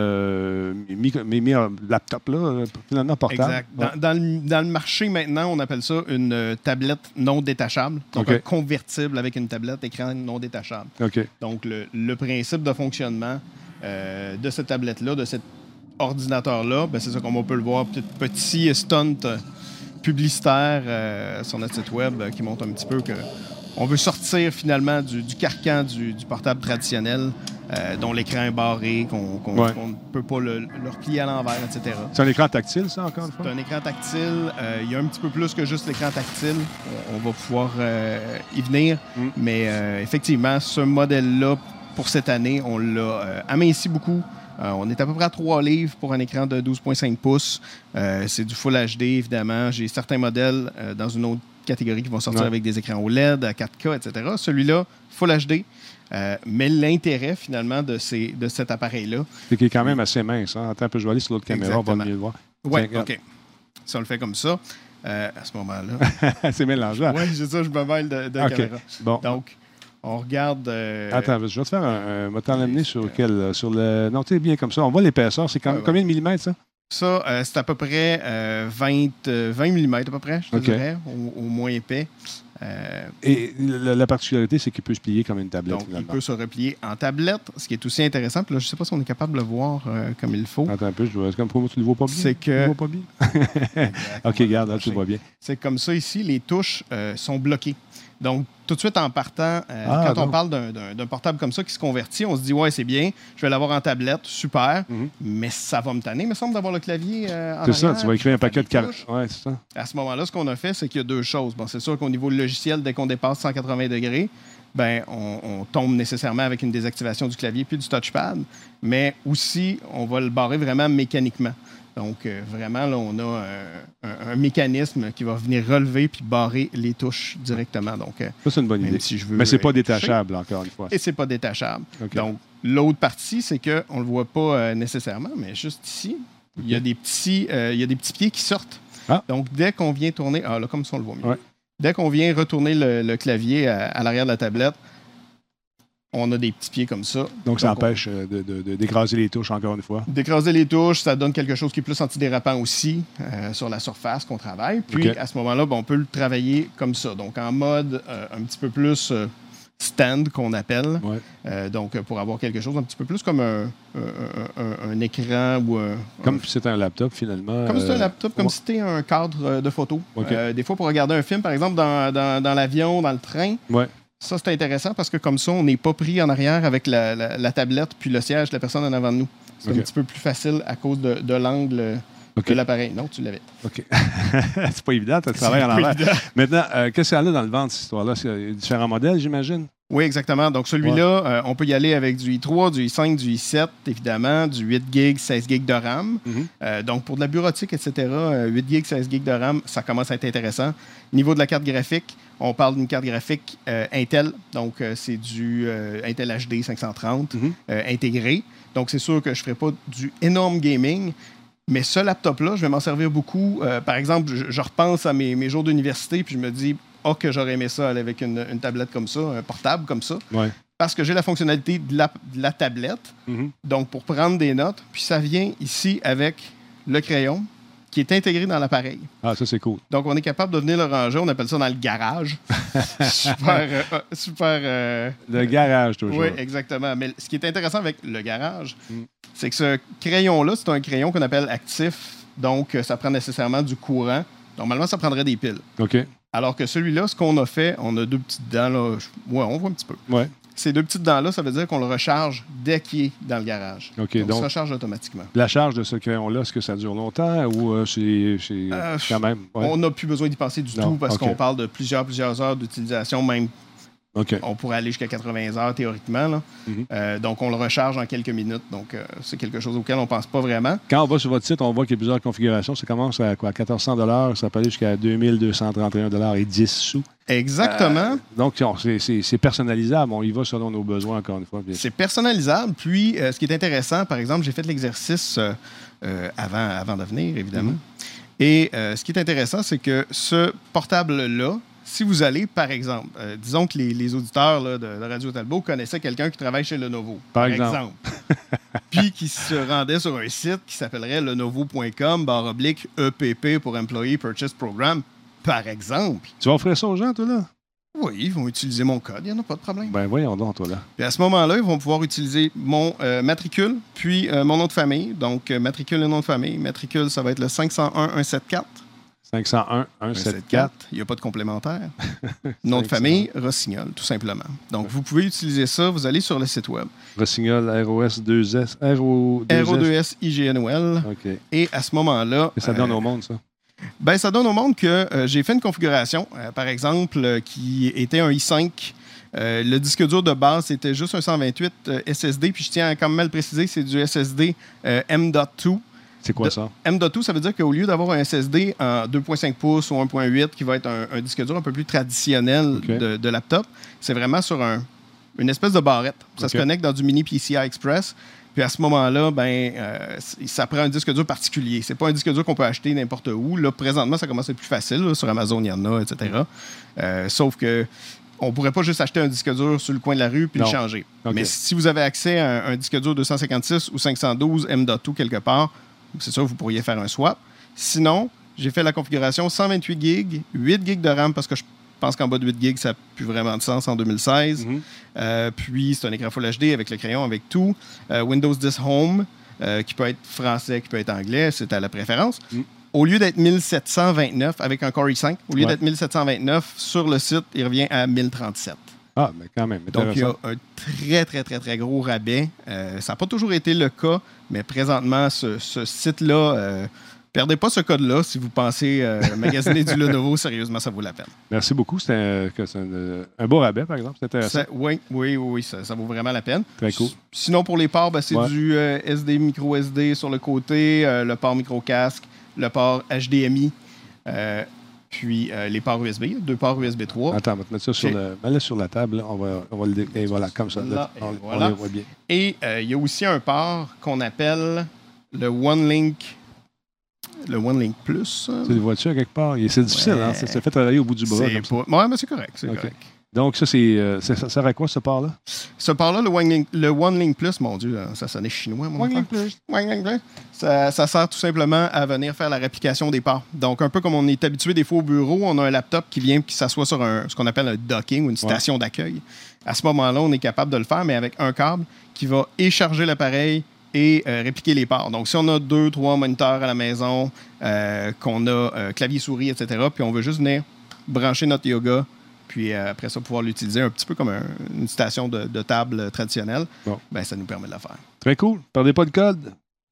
là, finalement portable. Exact. Dans le marché, maintenant, on appelle ça une tablette non détachable. Donc, un convertible avec une tablette, écran non détachable. Donc, le principe de fonctionnement de cette tablette-là, de cet ordinateur-là, ben, c'est ça qu'on peut le voir. Petit stunt publicitaire sur notre site web qui montre un petit peu que on veut sortir finalement du carcan du portable traditionnel dont l'écran est barré, qu'on ne peut pas le replier à l'envers, etc. C'est un écran tactile, ça, encore une fois? C'est un écran tactile. Il y a un petit peu plus que juste l'écran tactile. On va pouvoir y venir. Mais effectivement, ce modèle-là, pour cette année, on l'a aminci beaucoup. On est à peu près à 3 livres pour un écran de 12,5 pouces. C'est du Full HD, évidemment. J'ai certains modèles dans une autre catégorie qui vont sortir avec des écrans OLED à 4K, etc. Celui-là, Full HD. Mais l'intérêt, finalement, de cet appareil-là... C'est qu'il est quand même assez mince. Hein? Attends un peu, je vais aller sur l'autre caméra, on va mieux le voir. Oui, OK. Si on le fait comme ça, à ce moment-là... c'est mélangeant. Oui, c'est ça, je me mêle de caméra. Bon. Donc, on regarde... Attends, je vais te faire un... va t'en amener sur quel... Sur le... Non, tu sais, bien comme ça. On voit l'épaisseur. C'est combien de millimètres, ça? Ça, c'est à peu près 20 mm à peu près, je te dirais, au moins épais. Et la particularité, c'est qu'il peut se plier comme une tablette. Donc, il peut se replier en tablette, ce qui est aussi intéressant. Puis là, je ne sais pas si on est capable de le voir comme il faut. Attends un peu, comme pour moi, tu ne le vois pas bien? C'est que... Tu le vois pas bien? OK, regarde, là, tu le vois bien. C'est comme ça ici, les touches sont bloquées. Donc, tout de suite en partant, quand on parle d'un portable comme ça qui se convertit, on se dit, ouais, c'est bien, je vais l'avoir en tablette, super, mais ça va me tanner. Il me semble d'avoir le clavier en C'est ça, arrière, tu vas écrire un paquet de cartes. Oui, c'est ça. À ce moment-là, ce qu'on a fait, c'est qu'il y a 2 choses. Bon, c'est sûr qu'au niveau logiciel, dès qu'on dépasse 180 degrés, ben, on tombe nécessairement avec une désactivation du clavier puis du touchpad, mais aussi, on va le barrer vraiment mécaniquement. Donc, vraiment, là, on a un mécanisme qui va venir relever puis barrer les touches directement. Donc, ça, c'est une bonne idée. Si je veux mais c'est pas détachable, encore une fois. Et c'est pas détachable. Donc, l'autre partie, c'est qu'on ne le voit pas nécessairement, mais juste ici, il y a des petits pieds qui sortent. Donc, dès qu'on vient tourner... Ah, là, comme ça, on le voit mieux. Dès qu'on vient retourner le clavier à l'arrière de la tablette, on a des petits pieds comme ça. Donc ça empêche d'écraser les touches, encore une fois. D'écraser les touches, ça donne quelque chose qui est plus antidérapant aussi sur la surface qu'on travaille. Puis, à ce moment-là, on peut le travailler comme ça. Donc, en mode un petit peu plus stand, qu'on appelle. Donc, pour avoir quelque chose un petit peu plus comme un écran ou un... Comme si c'était un laptop, finalement. Comme si c'était un laptop, comme si c'était un cadre de photo. Des fois, pour regarder un film, par exemple, dans l'avion, dans le train... Ça, c'est intéressant parce que comme ça, on n'est pas pris en arrière avec la tablette puis le siège de la personne en avant de nous. C'est un petit peu plus facile à cause de l'angle de l'appareil. Non, tu l'avais. OK. C'est pas évident, tu travailles en arrière. Maintenant, qu'est-ce qu'il y a là dans le ventre, cette histoire-là? Il y a différents modèles, j'imagine? Oui, exactement. Donc, celui-là, on peut y aller avec du i3, du i5, du i7, évidemment, du 8 GB, 16 GB de RAM. Donc, pour de la bureautique, etc., 8 GB, 16 GB de RAM, ça commence à être intéressant. Niveau de la carte graphique, on parle d'une carte graphique Intel. Donc, c'est du Intel HD 530 intégré. Donc, c'est sûr que je ne ferai pas du énorme gaming. Mais ce laptop-là, je vais m'en servir beaucoup. Par exemple, je repense à mes jours d'université, puis je me dis... que j'aurais aimé ça aller avec une tablette comme ça, un portable comme ça. Parce que j'ai la fonctionnalité de la tablette, donc pour prendre des notes. Puis ça vient ici avec le crayon qui est intégré dans l'appareil. Ah, ça, c'est cool. Donc, on est capable de venir le ranger. On appelle ça dans le garage. super... Le garage, toujours. Oui, exactement. Mais ce qui est intéressant avec le garage, c'est que ce crayon-là, c'est un crayon qu'on appelle actif. Donc, ça prend nécessairement du courant. Normalement, ça prendrait des piles. OK. Alors que celui-là, ce qu'on a fait, on a 2 petites dents là. Oui, on voit un petit peu. Ces 2 petites dents-là, ça veut dire qu'on le recharge dès qu'il est dans le garage. Donc, il se recharge automatiquement. La charge de ce crayon-là, est-ce que ça dure longtemps ou c'est quand même... On n'a plus besoin d'y penser du tout parce qu'on parle de plusieurs heures d'utilisation, même Okay. On pourrait aller jusqu'à 80 heures théoriquement. Là. Donc, on le recharge en quelques minutes. Donc, c'est quelque chose auquel on ne pense pas vraiment. Quand on va sur votre site, on voit qu'il y a plusieurs configurations. Ça commence à quoi? 1 400 $, ça peut aller jusqu'à 2231 $ et 10 sous. Exactement. Donc, c'est personnalisable. On y va selon nos besoins, encore une fois. C'est personnalisable. Puis, ce qui est intéressant, par exemple, j'ai fait l'exercice avant de venir, évidemment. Et ce qui est intéressant, c'est que ce portable-là, si vous allez, par exemple, disons que les auditeurs là, de Radio Talbot connaissaient quelqu'un qui travaille chez Lenovo, par exemple. Puis qui se rendait sur un site qui s'appellerait lenovo.com/EPP pour Employee Purchase Program, par exemple. Tu vas offrir ça aux gens, toi, là? Oui, ils vont utiliser mon code, il n'y en a pas de problème. Ben voyons donc, toi, là. Puis à ce moment-là, ils vont pouvoir utiliser mon matricule, puis mon nom de famille. Donc, matricule et nom de famille. Matricule, ça va être le 501-174. 501-174. Il n'y a pas de complémentaire. Nom de famille, Rossignol, tout simplement. Donc, vous pouvez utiliser ça. Vous allez sur le site web. Rossignol, ROS2S. RO2S IGNOL. OK. Et à ce moment-là... Et ça donne au monde, ça? Ben, ça donne au monde que j'ai fait une configuration, par exemple, qui était un i5. Le disque dur de base, c'était juste un 128 SSD. Puis je tiens à quand même à le préciser, c'est du SSD M.2. C'est quoi ça? M.2, ça veut dire qu'au lieu d'avoir un SSD en 2.5 pouces ou 1.8 qui va être un disque dur un peu plus traditionnel de laptop, c'est vraiment sur une espèce de barrette. Ça se connecte dans du mini PCI Express. Puis à ce moment-là, ça prend un disque dur particulier. C'est pas un disque dur qu'on peut acheter n'importe où. Là, présentement, ça commence à être plus facile. Là, sur Amazon, il y en a, etc. Sauf que on pourrait pas juste acheter un disque dur sur le coin de la rue puis le changer. Okay. Mais si vous avez accès à un disque dur 256 ou 512 M.2 quelque part, c'est sûr, vous pourriez faire un swap. Sinon, j'ai fait la configuration 128 GB, 8 GB de RAM parce que je pense qu'en bas de 8 GB, ça n'a plus vraiment de sens en 2016. Puis, c'est un écran Full HD avec le crayon, avec tout. Windows 10 Home, qui peut être français, qui peut être anglais, c'est à la préférence. Au lieu d'être 1729 avec un Core i5, au lieu d'être 1729, sur le site, il revient à 1037. Ah, mais quand même. Donc, il y a un très, très, très, très gros rabais. Ça n'a pas toujours été le cas, mais présentement, ce site-là, perdez pas ce code-là si vous pensez magasiner du Lenovo. Sérieusement, ça vaut la peine. Merci beaucoup. C'est un beau rabais, par exemple. C'est intéressant. Oui, ça vaut vraiment la peine. Très cool. Sinon, pour les ports, c'est du SD, micro SD sur le côté, le port micro-casque, le port HDMI. Puis les ports USB, 2 ports USB 3. Attends, on va te mettre ça sur la table. Là. On va le et voilà, comme ça. Là, on le voit bien. Et il y a aussi un port qu'on appelle le OneLink. Le OneLink Plus. Tu le vois-tu à quelque part? C'est difficile, hein? Ça se fait travailler au bout du bras. Oui, mais c'est correct. C'est correct. Donc, ça sert à quoi, ce port-là? Ce port-là, le OneLink Plus, mon Dieu, ça sonnait chinois, mon OneLink Plus. OneLink Plus. Ça sert tout simplement à venir faire la réplication des ports. Donc, un peu comme on est habitué des fois au bureau, on a un laptop qui vient et qui s'assoit sur ce qu'on appelle un docking ou une station d'accueil. À ce moment-là, on est capable de le faire, mais avec un câble qui va charger l'appareil et répliquer les ports. Donc, si on a 2, 3 moniteurs à la maison, qu'on a clavier, souris, etc., puis on veut juste venir brancher notre Yoga, puis après ça, pouvoir l'utiliser un petit peu comme une station de table traditionnelle, ça nous permet de le faire. Très cool. Perdez pas de code.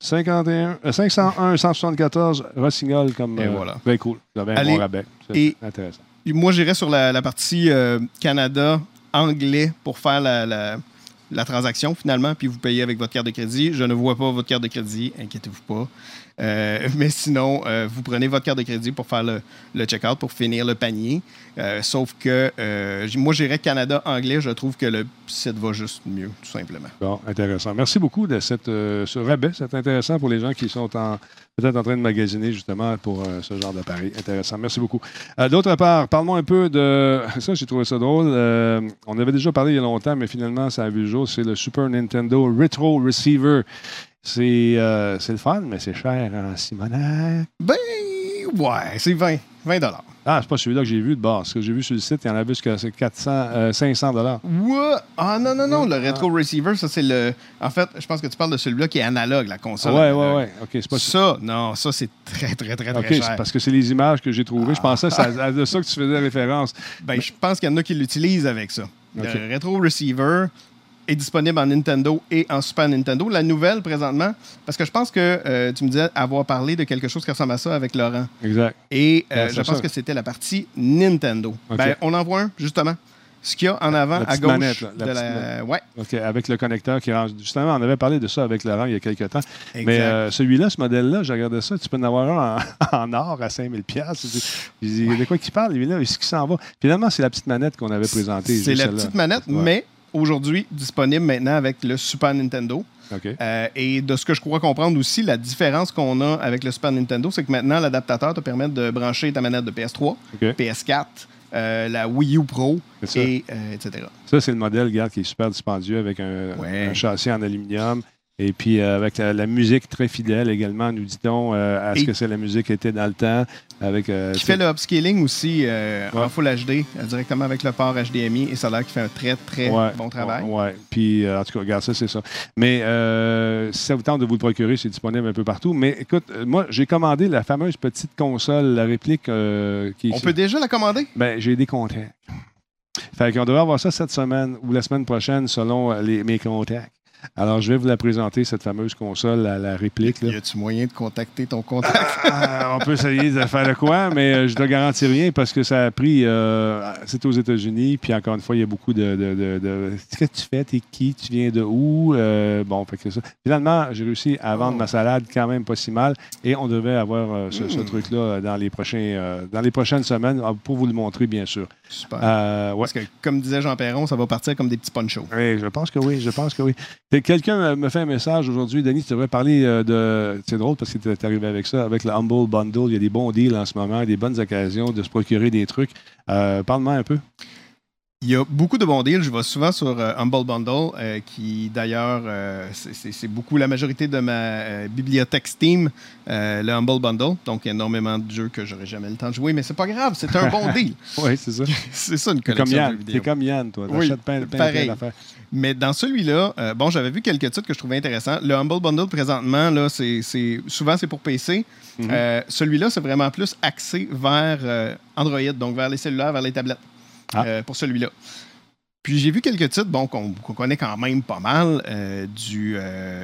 501-174 Rossignol comme... Et voilà. Très cool. Vous avez un bon rabais. C'est intéressant. Moi, j'irais sur la partie Canada anglais pour faire la transaction, finalement, puis vous payez avec votre carte de crédit. Je ne vois pas votre carte de crédit, inquiétez-vous pas. Mais sinon, vous prenez votre carte de crédit pour faire le check-out, pour finir le panier. Sauf que moi, j'irais Canada anglais. Je trouve que le site va juste mieux, tout simplement. Bon, intéressant. Merci beaucoup de ce rabais. C'est intéressant pour les gens qui sont peut-être en train de magasiner, justement, pour ce genre d'appareil. Intéressant. Merci beaucoup. D'autre part, parle-moi un peu de... Ça, j'ai trouvé ça drôle. On avait déjà parlé il y a longtemps, mais finalement, ça a vu le jour. C'est le Super Nintendo Retro Receiver. C'est le fun, mais c'est cher en Simonac. Ben, ouais, c'est 20 $. Ah, c'est pas celui-là que j'ai vu de base. Ce que j'ai vu sur le site, il y en avait jusqu'à 500 $. Ouais. Ah, non. Le Retro Receiver, ça, c'est le... En fait, je pense que tu parles de celui-là qui est analogue, la console. Ouais. OK, c'est pas ça. Non, ça, c'est très, très, très, très cher. C'est parce que c'est les images que j'ai trouvées. Je pensais que c'est à de ça que tu faisais référence. Ben, je pense qu'il y en a qui l'utilisent avec ça. Okay. Le Retro Receiver est disponible en Nintendo et en Super Nintendo. La nouvelle, présentement, parce que je pense que tu me disais avoir parlé de quelque chose qui ressemble à ça avec Laurent. Exact. Et je pense que c'était la partie Nintendo. Okay. Ben, on en voit un, justement. ce qu'il y a en avant à gauche manette, Ouais. Okay, avec le connecteur qui range. Justement, on avait parlé de ça avec Laurent il y a quelques temps. Exact. Mais celui-là, ce modèle-là, j'ai regardé ça, tu peux en avoir un en or à 5 000 $. Il y a de quoi qu'il parle, là, est-ce qu'il s'en va? Finalement, c'est la petite manette qu'on avait présentée. C'est la petite manette, mais aujourd'hui disponible maintenant avec le Super Nintendo. Okay. Et de ce que je crois comprendre aussi, la différence qu'on a avec le Super Nintendo, c'est que maintenant, l'adaptateur te permet de brancher ta manette de PS3, PS4, la Wii U Pro, etc. Ça, c'est le modèle, regarde, qui est super dispendieux avec un châssis en aluminium. Et puis, avec la musique très fidèle également, nous dit-on, à ce que c'est la musique était dans le temps. Qui fait le upscaling aussi en Full HD, directement avec le port HDMI. Et ça a l'air qu'il fait un très, très bon travail. Oui, puis en tout cas, regarde, ça, c'est ça. Mais si ça vous tente de vous le procurer, c'est disponible un peu partout. Mais écoute, moi, j'ai commandé la fameuse petite console, la réplique. On peut déjà la commander? Bien, j'ai des contacts. Fait qu'on devrait avoir ça cette semaine ou la semaine prochaine, selon mes contacts. Alors, je vais vous la présenter, cette fameuse console à la réplique. Là. Y a-tu moyen de contacter ton contact? On peut essayer de faire de quoi, mais je ne te garantis rien parce que ça a pris... c'est aux États-Unis, puis encore une fois, il y a beaucoup de qu'est-ce que tu fais? T'es qui? Tu viens de où? Bon, fait que ça. Finalement, j'ai réussi à vendre ma salade quand même pas si mal et on devait avoir ce truc-là dans les prochaines semaines pour vous le montrer, bien sûr. Super. Parce que, comme disait Jean Perron, ça va partir comme des petits ponchos. Oui, je pense que oui. Quelqu'un me fait un message aujourd'hui. Denis, tu devrais parler de... C'est drôle parce que tu es arrivé avec ça, avec le Humble Bundle. Il y a des bons deals en ce moment, des bonnes occasions de se procurer des trucs. Parle-moi un peu. Il y a beaucoup de bons deals. Je vais souvent sur Humble Bundle, qui d'ailleurs, c'est beaucoup la majorité de ma bibliothèque Steam, le Humble Bundle. Donc, énormément de jeux que j'aurais jamais le temps de jouer, mais c'est pas grave, c'est un bon deal. Oui, c'est ça. C'est ça une collection de jeux vidéo. T'es comme Yann, toi. T'achètes plein d'affaires. Mais dans celui-là, j'avais vu quelques titres que je trouvais intéressants. Le Humble Bundle, présentement, là, souvent, c'est pour PC. Mm-hmm. Celui-là, c'est vraiment plus axé vers Android, donc vers les cellulaires, vers les tablettes. Pour celui-là. Puis j'ai vu quelques titres qu'on connaît quand même pas mal, du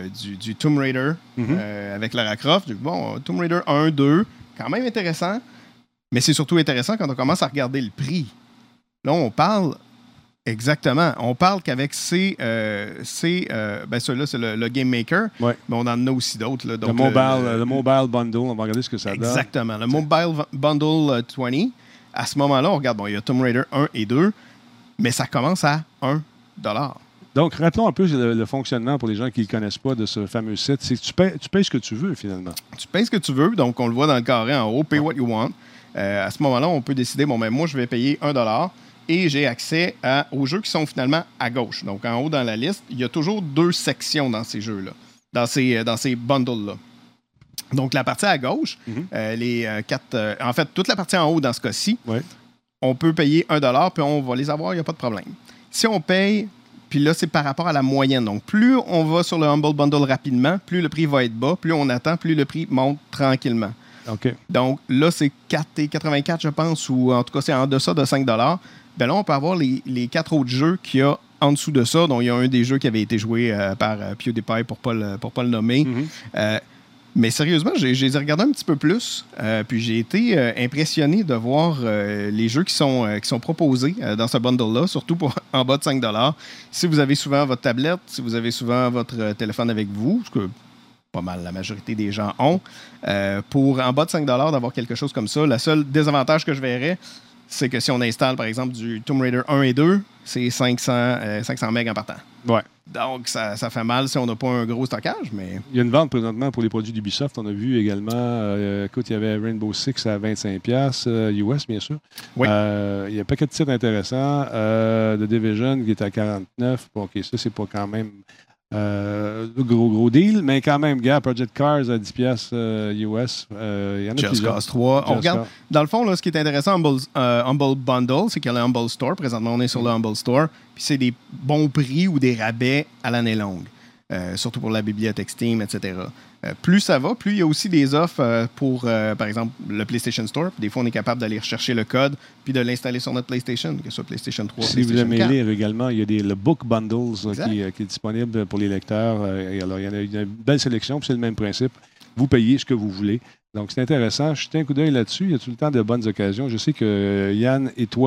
Tomb Raider avec Lara Croft. Tomb Raider 1, 2, quand même intéressant, mais c'est surtout intéressant quand on commence à regarder le prix. Là, on parle qu'avec celui-là, c'est le Game Maker, mais on en a aussi d'autres. Là, donc le Mobile Bundle, on va regarder ce que ça donne. Exactement, le Mobile Bundle 20. À ce moment-là, on regarde, il y a Tomb Raider 1 et 2, mais ça commence à $1. Donc, rappelons un peu le fonctionnement pour les gens qui ne connaissent pas de ce fameux site. C'est que tu payes ce que tu veux, finalement. Tu payes ce que tu veux, donc on le voit dans le carré en haut, « Pay what you want ». À ce moment-là, on peut décider, moi, je vais payer $1 et j'ai accès aux jeux qui sont finalement à gauche. Donc, en haut dans la liste, il y a toujours 2 sections dans ces jeux-là, dans ces bundles-là. Donc, la partie à gauche, les 4... en fait, toute la partie en haut dans ce cas-ci, on peut payer $1 puis on va les avoir, il n'y a pas de problème. Si on paye, puis là, c'est par rapport à la moyenne. Donc, plus on va sur le Humble Bundle rapidement, plus le prix va être bas, plus on attend, plus le prix monte tranquillement. Okay. Donc, là, c'est 4,84, je pense, ou en tout cas, c'est en deçà de $5. Ben là, on peut avoir les 4 autres jeux qu'il y a en dessous de ça. Donc, il y a un des jeux qui avait été joué par PewDiePie pour pas le nommer. Mais sérieusement, j'ai regardé un petit peu plus, puis j'ai été impressionné de voir les jeux qui sont proposés dans ce bundle-là, surtout pour en bas de $5. Si vous avez souvent votre tablette, si vous avez souvent votre téléphone avec vous, ce que pas mal la majorité des gens ont, pour en bas de $5 d'avoir quelque chose comme ça, le seul désavantage que je verrais, c'est que si on installe, par exemple, du Tomb Raider 1 et 2, c'est 500 MB en partant. Ouais. Donc, ça fait mal si on n'a pas un gros stockage, mais... Il y a une vente présentement pour les produits d'Ubisoft. On a vu également, écoute, il y avait Rainbow Six à 25$ US, bien sûr. Oui. Il y a un paquet de titres intéressants. The Division qui est à 49$. Bon, OK, ça, c'est pas quand même... gros deal, mais quand même, gars, Project Cars à 10$ US. Il y en a Just Cause 3. On regarde, dans le fond, là, ce qui est intéressant, Humble Bundle, c'est qu'il y a le Humble Store. Présentement, on est sur le Humble Store. Puis c'est des bons prix ou des rabais à l'année longue. Surtout pour la bibliothèque Steam, etc. Plus ça va, plus il y a aussi des offres pour, par exemple, le PlayStation Store. Des fois, on est capable d'aller rechercher le code puis de l'installer sur notre PlayStation, que ce soit PlayStation 3, si PlayStation 4. Si vous aimez lire également, il y a le Book Bundles qui est disponible pour les lecteurs. Alors, il y en a une belle sélection, puis c'est le même principe. Vous payez ce que vous voulez. Donc, c'est intéressant. Jetez un coup d'œil là-dessus. Il y a tout le temps de bonnes occasions. Je sais que Yann et toi,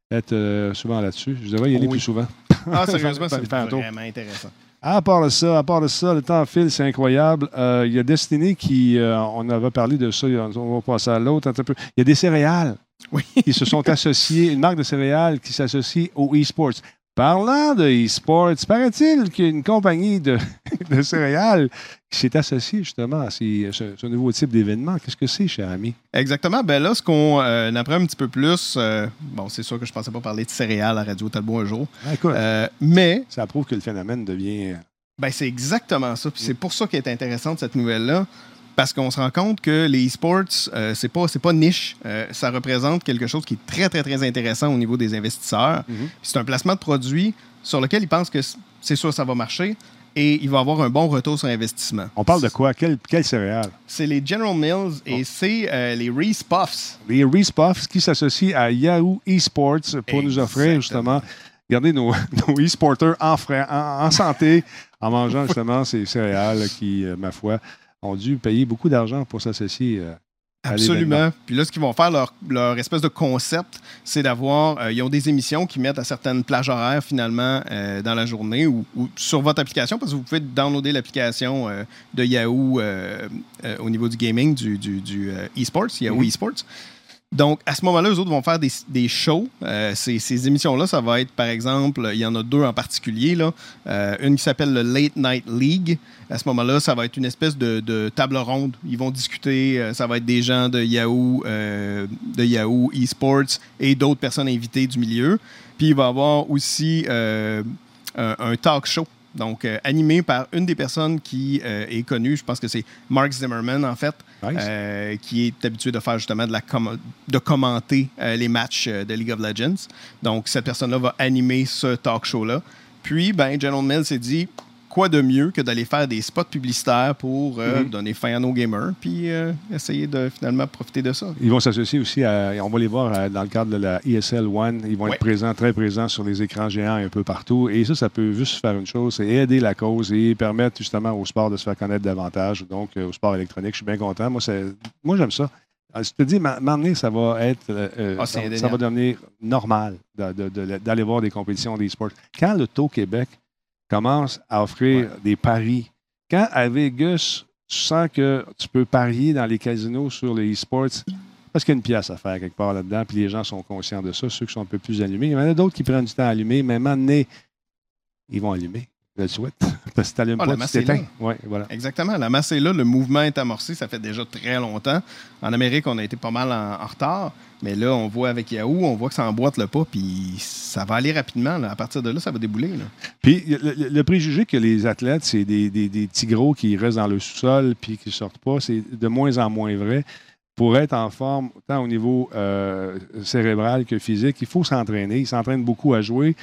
être souvent là-dessus. Je devrais y aller plus souvent. Ah, sérieusement, c'est vraiment intéressant. À part de ça, le temps file, c'est incroyable. Il y a Destiny qui, on avait parlé de ça, on va passer à l'autre un peu. Il y a des céréales qui se sont associées, une marque de céréales qui s'associe au e-sports. Parlant de e-sports, paraît-il qu'il y a une compagnie de céréales qui s'est associée justement à ce nouveau type d'événement. Qu'est-ce que c'est, cher ami? Exactement. Ben là, ce qu'on apprend un petit peu plus, bon, c'est sûr que je ne pensais pas parler de céréales à Radio Talbot un jour. Écoute, mais ça prouve que le phénomène devient... Ben, c'est exactement ça. Puis c'est pour ça qu'elle est intéressante, cette nouvelle-là. Parce qu'on se rend compte que les e-sports, c'est pas niche. Ça représente quelque chose qui est très, très, très intéressant au niveau des investisseurs. C'est un placement de produit sur lequel ils pensent que c'est sûr que ça va marcher et il va avoir un bon retour sur investissement. On parle de quoi? Quelle céréale? C'est les General Mills et c'est les Reese Puffs. Les Reese Puffs qui s'associent à Yahoo Esports pour nous offrir justement... Garder nos e-sporters en santé en mangeant justement ces céréales qui, ma foi, ont dû payer beaucoup d'argent pour s'associer à l'événement. Absolument. Puis là, ce qu'ils vont faire, leur espèce de concept, c'est d'avoir... ils ont des émissions qui mettent à certaines plages horaires, finalement, dans la journée ou sur votre application, parce que vous pouvez downloader l'application de Yahoo au niveau du gaming, du e-sports, Yahoo Esports. Donc, à ce moment-là, eux autres vont faire des shows. Ces émissions-là, ça va être, par exemple, il y en a deux en particulier. Là. Une qui s'appelle le Late Night League. À ce moment-là, ça va être une espèce de table ronde. Ils vont discuter. Ça va être des gens de Yahoo Esports et d'autres personnes invitées du milieu. Puis, il va y avoir aussi un talk show. Donc, animé par une des personnes qui est connue, je pense que c'est Mark Zimmerman, en fait, qui est habitué de faire justement de commenter les matchs de League of Legends. Donc, cette personne-là va animer ce talk show-là. Puis, General Mills s'est dit, quoi de mieux que d'aller faire des spots publicitaires pour donner fin à nos gamers, puis essayer de finalement profiter de ça. Ils vont s'associer aussi on va les voir dans le cadre de la ESL One. Ils vont être très présents sur les écrans géants un peu partout. Et ça peut juste faire une chose, c'est aider la cause et permettre justement au sport de se faire connaître davantage, donc au sport électronique. Je suis bien content. Moi j'aime ça. Je te dis, maintenant, ça va être... ça va devenir normal d'aller voir des compétitions d'e-sport. Quand le L'Auto-Québec commence à offrir des paris. Quand à Vegas, tu sens que tu peux parier dans les casinos sur les e-sports, parce qu'il y a une pièce à faire quelque part là-dedans, puis les gens sont conscients de ça, ceux qui sont un peu plus allumés. Il y en a d'autres qui prennent du temps à allumer, mais maintenant, ils vont allumer. Je le souhaite. Parce que si tu n'allumes pas, tu t'éteins. Ouais, voilà. Exactement. La masse est là. Le mouvement est amorcé. Ça fait déjà très longtemps. En Amérique, on a été pas mal en retard. Mais là, on voit avec Yahoo, on voit que ça emboîte le pas. Puis ça va aller rapidement. Là. À partir de là, ça va débouler. Là. Puis le préjugé que les athlètes, c'est des petits gros qui restent dans le sous-sol puis qui ne sortent pas, c'est de moins en moins vrai. Pour être en forme, tant au niveau cérébral que physique, il faut s'entraîner. Ils s'entraînent beaucoup à jouer.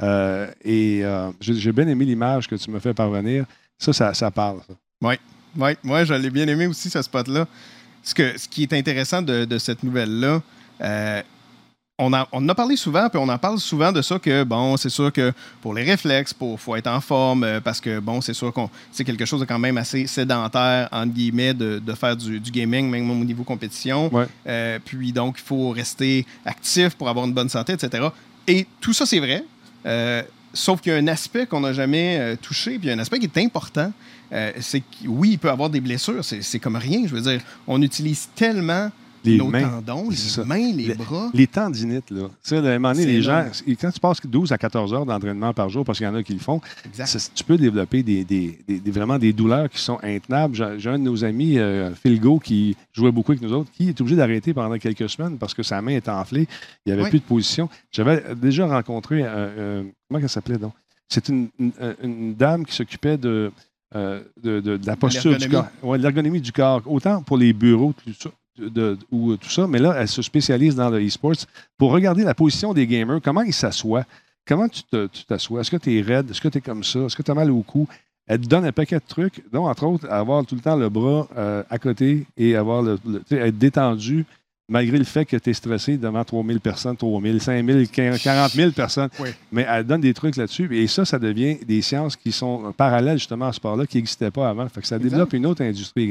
J'ai bien aimé l'image que tu me fais parvenir. Ça parle. Oui, je l'ai bien aimé aussi, ce spot-là. Ce qui est intéressant de cette nouvelle-là, on en a parlé souvent, puis on en parle souvent de ça que, c'est sûr que pour les réflexes, faut être en forme, parce que, c'est sûr que c'est quelque chose de quand même assez sédentaire, entre guillemets, de faire du gaming, même au niveau compétition. Ouais. Puis donc, il faut rester actif pour avoir une bonne santé, etc. Et tout ça, c'est vrai. Sauf qu'il y a un aspect qu'on n'a jamais touché, puis il y a un aspect qui est important, c'est que oui, il peut y avoir des blessures, c'est comme rien, je veux dire. On utilise tellement nos tendons, les mains, les bras. Les tendinites, là. Tu sais, à un moment donné, les gens, quand tu passes 12 à 14 heures d'entraînement par jour, parce qu'il y en a qui le font, tu peux développer vraiment des douleurs qui sont intenables. J'ai un de nos amis, Phil Go, qui jouait beaucoup avec nous autres, qui est obligé d'arrêter pendant quelques semaines parce que sa main est enflée. Il n'y avait plus de position. J'avais déjà rencontré, comment elle s'appelait donc? C'est une dame qui s'occupait de la posture du corps. Ouais, de l'ergonomie du corps. Autant pour les bureaux, tout ça, mais là, elle se spécialise dans le e-sports pour regarder la position des gamers, comment ils s'assoient, comment tu t'assois, est-ce que tu es raide, est-ce que tu es comme ça, est-ce que tu as mal au cou. Elle te donne un paquet de trucs, dont, entre autres, avoir tout le temps le bras à côté et être détendu, malgré le fait que tu es stressé devant 3000 personnes, 3000, 5000, 40 000 personnes. Oui. Mais elle donne des trucs là-dessus. Et ça devient des sciences qui sont parallèles justement à ce sport-là, qui n'existaient pas avant. Fait que ça développe une autre industrie également.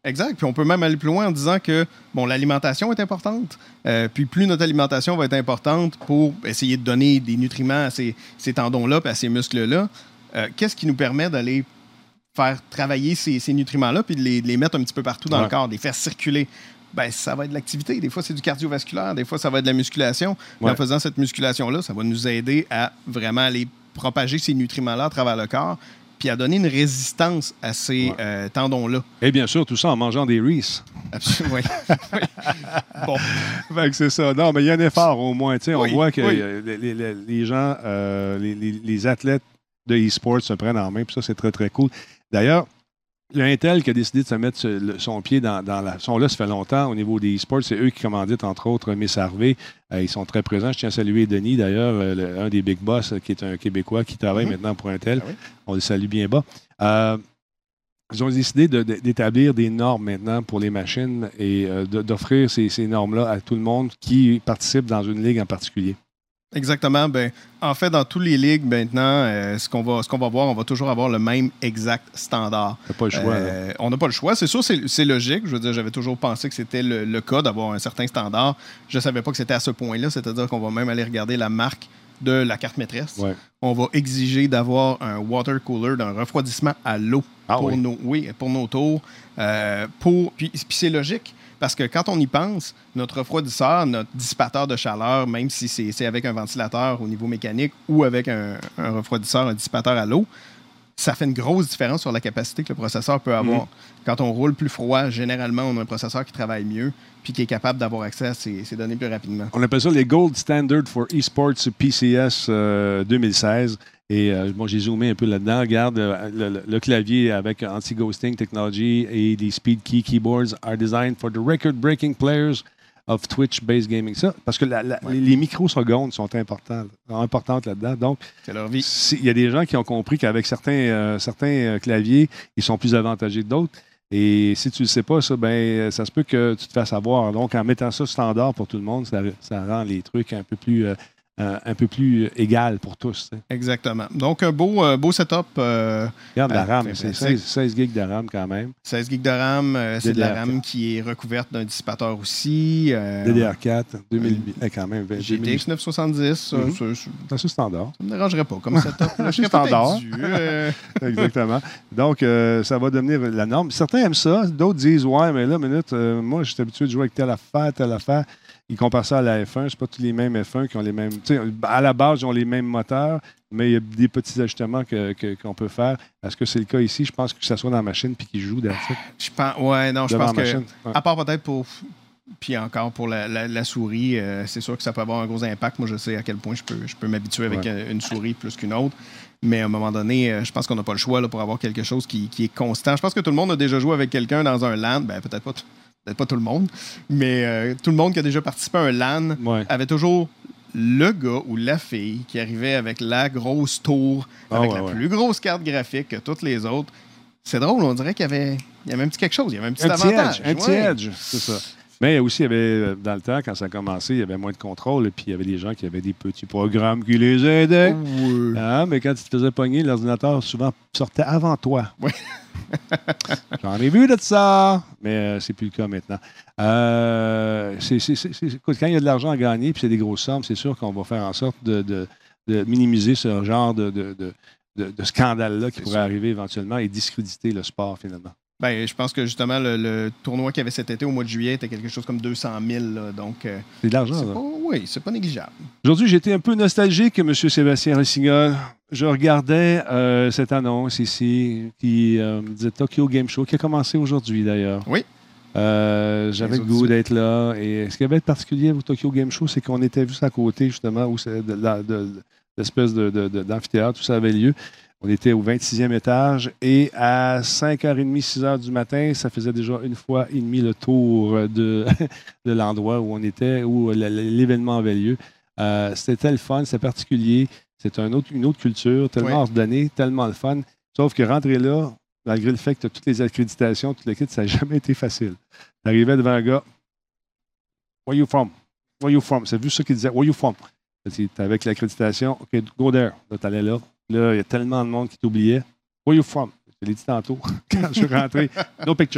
Exact. Puis on peut même aller plus loin en disant que l'alimentation est importante. Puis plus notre alimentation va être importante pour essayer de donner des nutriments à ces tendons-là et à ces muscles-là, qu'est-ce qui nous permet d'aller faire travailler ces nutriments-là puis de les mettre un petit peu partout dans le corps, de les faire circuler? Ça va être de l'activité. Des fois, c'est du cardiovasculaire. Des fois, ça va être de la musculation. En faisant cette musculation-là, ça va nous aider à vraiment aller propager ces nutriments-là à travers le corps puis à donner une résistance à ces tendons-là. Et bien sûr, tout ça en mangeant des Reese. Absolument, oui. Bon. C'est ça. Non, mais il y a un effort au moins. On voit que les gens, les athlètes de e-sport se prennent en main, puis ça, c'est très, très cool. D'ailleurs, il y a Intel qui a décidé de se mettre son pied dans la... Ils sont là, ça fait longtemps au niveau des e-sports. C'est eux qui commanditent, entre autres, Miss Harvey. Ils sont très présents. Je tiens à saluer Denis, d'ailleurs, un des big boss, qui est un Québécois qui travaille maintenant pour Intel. On le salue bien bas. Ils ont décidé d'établir des normes maintenant pour les machines et d'offrir ces normes-là à tout le monde qui participe dans une ligue en particulier. Exactement. En fait, dans toutes les ligues maintenant, ce qu'on va voir, on va toujours avoir le même exact standard. On n'a pas le choix. On n'a pas le choix. C'est sûr, c'est logique. Je veux dire, j'avais toujours pensé que c'était le cas d'avoir un certain standard. Je ne savais pas que c'était à ce point-là. C'est-à-dire qu'on va même aller regarder la marque de la carte maîtresse. Ouais. On va exiger d'avoir un water cooler, d'un refroidissement à l'eau pour nos tours. Puis c'est logique. Parce que quand on y pense, notre refroidisseur, notre dissipateur de chaleur, même si c'est avec un ventilateur au niveau mécanique ou avec un refroidisseur, un dissipateur à l'eau, ça fait une grosse différence sur la capacité que le processeur peut avoir. Quand on roule plus froid, généralement, on a un processeur qui travaille mieux puis qui est capable d'avoir accès à ces données plus rapidement. On appelle ça les Gold Standard for Esports PCS 2016. Et j'ai zoomé un peu là-dedans. Regarde, le clavier avec anti-ghosting technology et les speed key keyboards are designed for the record-breaking players of Twitch-based gaming. Ça, parce que les microsecondes sont importantes là-dedans. Donc, c'est leur vie. Il y a des gens qui ont compris qu'avec certains claviers, ils sont plus avantagés que d'autres. Et si tu ne le sais pas, ça se peut que tu te fasses avoir. Donc, en mettant ça standard pour tout le monde, ça rend les trucs un peu plus égal pour tous. T'sais. Exactement. Donc, un beau setup. Regarde la RAM, c'est 16 gigs de RAM quand même. 16 gigs de RAM, c'est de la RAM qui est recouverte d'un dissipateur aussi. DDR4, 2008, quand même. GTX 970, c'est standard. Ça ne me dérangerait pas comme setup. C'est standard. Exactement. Donc, ça va devenir la norme. Certains aiment ça, d'autres disent « Ouais, mais là, moi, je suis habitué de jouer avec telle affaire. » Ils comparent ça à la F1. C'est pas tous les mêmes F1 qui ont les mêmes... À la base, ils ont les mêmes moteurs, mais il y a des petits ajustements qu'on peut faire. Est-ce que c'est le cas ici? Je pense que ça soit dans la machine puis qu'ils jouent derrière ça. Je pense que... À part peut-être pour... Puis encore, pour la souris, c'est sûr que ça peut avoir un gros impact. Moi, je sais à quel point je peux m'habituer avec une souris plus qu'une autre. Mais à un moment donné, je pense qu'on n'a pas le choix là, pour avoir quelque chose qui est constant. Je pense que tout le monde a déjà joué avec quelqu'un dans un LAN. Peut-être pas tout le monde, mais tout le monde qui a déjà participé à un LAN avait toujours le gars ou la fille qui arrivait avec la grosse tour, avec la plus grosse carte graphique que toutes les autres. C'est drôle, on dirait qu'il y avait un petit quelque chose, il y avait un petit avantage. Un petit edge, c'est ça. Mais aussi, il y avait, dans le temps, quand ça a commencé, il y avait moins de contrôle. Et puis, il y avait des gens qui avaient des petits programmes qui les aidaient. Oui. Mais quand tu te faisais pogner, l'ordinateur souvent sortait avant toi. Oui. J'en ai vu de ça, mais c'est plus le cas maintenant. Écoute, quand il y a de l'argent à gagner puis c'est des grosses sommes, c'est sûr qu'on va faire en sorte de minimiser ce genre de scandale-là qui pourrait arriver éventuellement et discréditer le sport, finalement. Je pense que justement, le tournoi qu'il y avait cet été au mois de juillet était quelque chose comme 200 000. Là, donc, c'est de l'argent, là. Oui, c'est pas négligeable. Aujourd'hui, j'étais un peu nostalgique, M. Sébastien Rossignol. Je regardais cette annonce ici qui disait Tokyo Game Show, qui a commencé aujourd'hui, d'ailleurs. Oui. J'avais le goût d'être là. Et ce qui avait de particulier au Tokyo Game Show, c'est qu'on était juste à côté, justement, où l'espèce d'amphithéâtre, tout ça avait lieu. On était au 26e étage et à 5h30, 6h du matin, ça faisait déjà une fois et demie le tour de l'endroit où on était, où l'événement avait lieu. C'était le fun, c'était particulier. C'est une autre culture, tellement ordonnée, tellement le fun. Sauf que rentrer là, malgré le fait que tu as toutes les accréditations, tout le kit, ça n'a jamais été facile. T'arrivais devant un gars, « Where you from? Where you from? » C'est vu ça qu'il disait, « Where you from? » Avec l'accréditation, « OK, go there. » Là, t'allais là. Là, il y a tellement de monde qui t'oubliait. « Where you from? » Je te l'ai dit tantôt quand je suis rentré. « No picture. »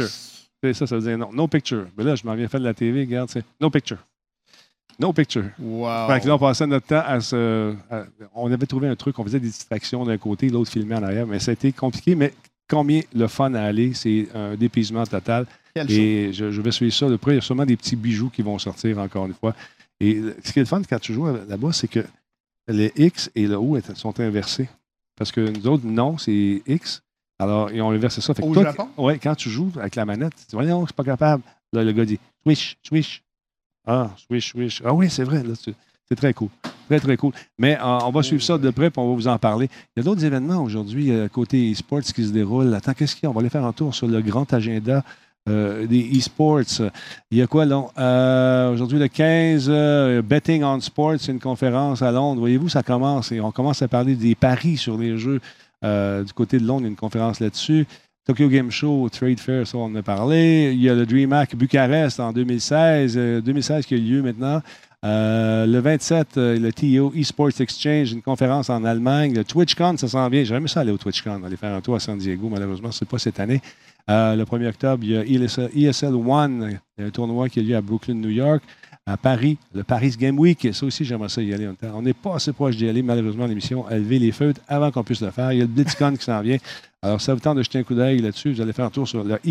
Ça veut dire non. No picture. Mais là, je m'en viens faire de la TV, regarde, c'est no picture. No picture. Wow. Fait que là, on passait notre temps on avait trouvé un truc, on faisait des distractions d'un côté, l'autre filmait en arrière, mais ça a été compliqué, mais combien le fun à aller, c'est un dépaysement total. Et je vais suivre ça de près. Il y a sûrement des petits bijoux qui vont sortir encore une fois. Et ce qui est le fun quand tu joues là-bas, c'est que les X et le O sont inversés. Parce que nous autres, non, c'est X. Alors, ils ont inversé ça. Fait que au Japon? Oui, quand tu joues avec la manette, tu dis, voyons, je suis pas capable. Là, le gars dit, swish, swish. Ah, swish, swish. Ah oui, c'est vrai. Là, c'est très cool. Très, très cool. Mais on va suivre ça de près et on va vous en parler. Il y a d'autres événements aujourd'hui côté e-sports qui se déroulent. Attends, qu'est-ce qu'il y a? On va aller faire un tour sur le grand agenda des e-sports. Il y a quoi, là? Aujourd'hui, le 15, Betting on Sports, c'est une conférence à Londres. Voyez-vous, ça commence et on commence à parler des paris sur les jeux. Du côté de Londres, il y a une conférence là-dessus. Tokyo Game Show, Trade Fair, ça, on en a parlé. Il y a le DreamHack Bucarest en 2016. 2016 qui a eu lieu maintenant. Le 27, le TO eSports Exchange, une conférence en Allemagne. Le TwitchCon, ça s'en vient. J'aurais aimé ça aller au TwitchCon, aller faire un tour à San Diego. Malheureusement, ce n'est pas cette année. Le 1er octobre, il y a ESL One, un tournoi qui a lieu à Brooklyn, New York. À Paris, le Paris Game Week. Ça aussi, j'aimerais ça y aller. On n'est pas assez proche d'y aller. Malheureusement, l'émission a levé les feutres avant qu'on puisse le faire. Il y a le BlitzCon qui s'en vvient. Alors, ça vous tente de jeter un coup d'œil là-dessus. Vous allez faire un tour sur le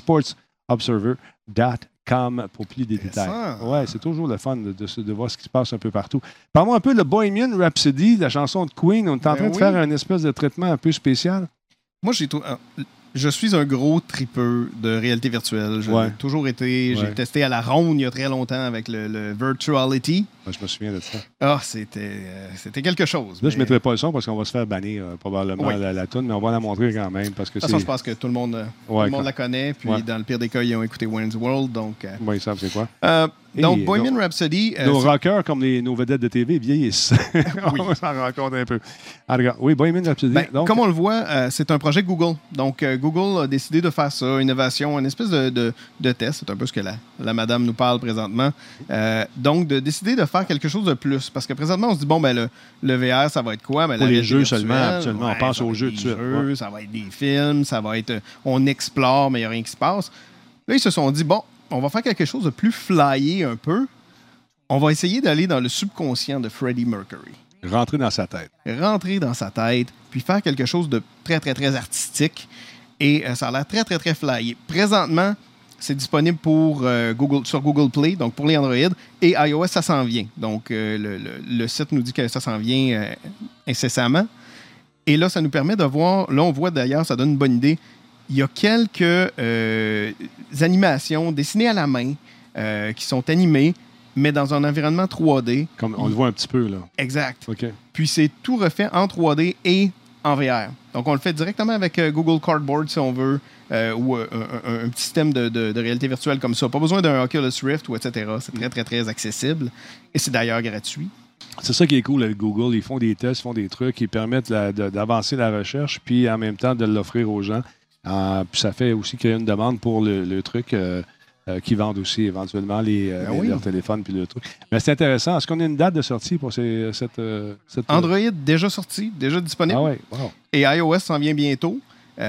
esportsobserver.com pour plus de détails. Ouais, c'est toujours le fun de voir ce qui se passe un peu partout. Parle-moi un peu de Bohemian Rhapsody, la chanson de Queen. On est en train de faire un espèce de traitement un peu spécial. Moi, je suis un gros tripeux de réalité virtuelle. J'ai toujours été. J'ai testé à la ronde il y a très longtemps avec le Virtuality. Je me souviens de ça. Ah, c'était quelque chose. Là, je ne mettrai pas le son parce qu'on va se faire bannir probablement la toune, mais on va la montrer quand même. Parce que de toute façon, je pense que tout le monde la connaît. Puis, dans le pire des cas, ils ont écouté Wayne's World. Donc, oui, ils savent c'est quoi. Donc, Bohemian Rhapsody... nos rockers, comme nos vedettes de TV, vieillissent. On s'en rend compte un peu. Alors, oui, Bohemian Rhapsody. Donc, comme on le voit, c'est un projet Google. Donc, Google a décidé de faire ça, innovation, une espèce de test. C'est un peu ce que la madame nous parle présentement. Donc, de décider de faire quelque chose de plus. Parce que présentement, on se dit, bon, ben le VR, ça va être quoi? Ben, pour les jeux seulement, actuellement. On pense aux jeux tout de suite. Ça va être des films, ça va être... On explore, mais il n'y a rien qui se passe. Là, ils se sont dit, bon, on va faire quelque chose de plus flyé un peu. On va essayer d'aller dans le subconscient de Freddie Mercury. Rentrer dans sa tête. Rentrer dans sa tête, puis faire quelque chose de très, très, très artistique. Et ça a l'air très, très, très flyé. Présentement, c'est disponible sur Google Play, donc pour les Android, et iOS, ça s'en vient. Donc, le site nous dit que ça s'en vient incessamment. Et là, ça nous permet de voir, là, on voit d'ailleurs, ça donne une bonne idée, il y a quelques animations dessinées à la main qui sont animées, mais dans un environnement 3D. Comme on le voit un petit peu, là. Exact. Okay. Puis c'est tout refait en 3D et en VR. Donc, on le fait directement avec Google Cardboard, si on veut, ou un petit système de réalité virtuelle comme ça. Pas besoin d'un Oculus Rift, ou etc. C'est très, très, très accessible. Et c'est d'ailleurs gratuit. C'est ça qui est cool avec Google. Ils font des tests, ils font des trucs, ils permettent d'avancer la recherche, puis en même temps de l'offrir aux gens. Puis ça fait aussi qu'il y a une demande pour le truc qui vendent aussi éventuellement leurs téléphones puis le truc. Mais c'est intéressant. Est-ce qu'on a une date de sortie pour cette Android déjà sorti, déjà disponible. Ah oui, wow. Et iOS s'en vient bientôt.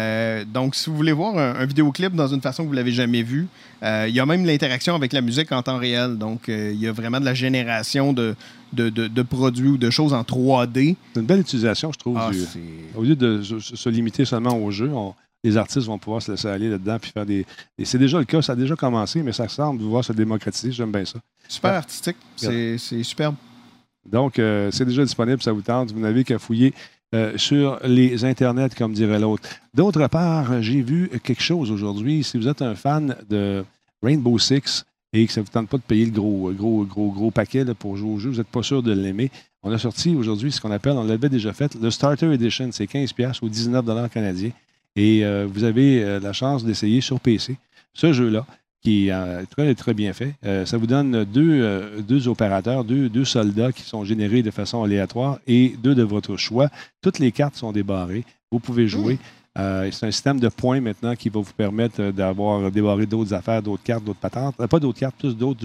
Donc, si vous voulez voir un vidéoclip dans une façon que vous ne l'avez jamais vu, il y a même l'interaction avec la musique en temps réel. Donc, il y a vraiment de la génération de produits ou de choses en 3D. C'est une belle utilisation, je trouve. Au lieu de se limiter seulement au jeu, les artistes vont pouvoir se laisser aller là-dedans puis faire des... Et c'est déjà le cas, ça a déjà commencé, mais ça semble pouvoir se démocratiser. J'aime bien ça. Super artistique. C'est superbe. Donc, c'est déjà disponible, ça vous tente. Vous n'avez qu'à fouiller sur les internets, comme dirait l'autre. D'autre part, j'ai vu quelque chose aujourd'hui. Si vous êtes un fan de Rainbow Six et que ça ne vous tente pas de payer le gros paquet là, pour jouer au jeu, vous n'êtes pas sûr de l'aimer, on a sorti aujourd'hui ce qu'on appelle, on l'avait déjà fait, le Starter Edition. C'est 15$ ou 19$ canadiens. Et vous avez la chance d'essayer sur PC ce jeu-là, qui est très, très bien fait. Ça vous donne deux opérateurs, deux soldats qui sont générés de façon aléatoire et 2 de votre choix. Toutes les cartes sont débarrées. Vous pouvez jouer. C'est un système de points maintenant qui va vous permettre d'avoir débarré d'autres affaires, d'autres cartes, d'autres patentes. Pas d'autres cartes, plus d'autres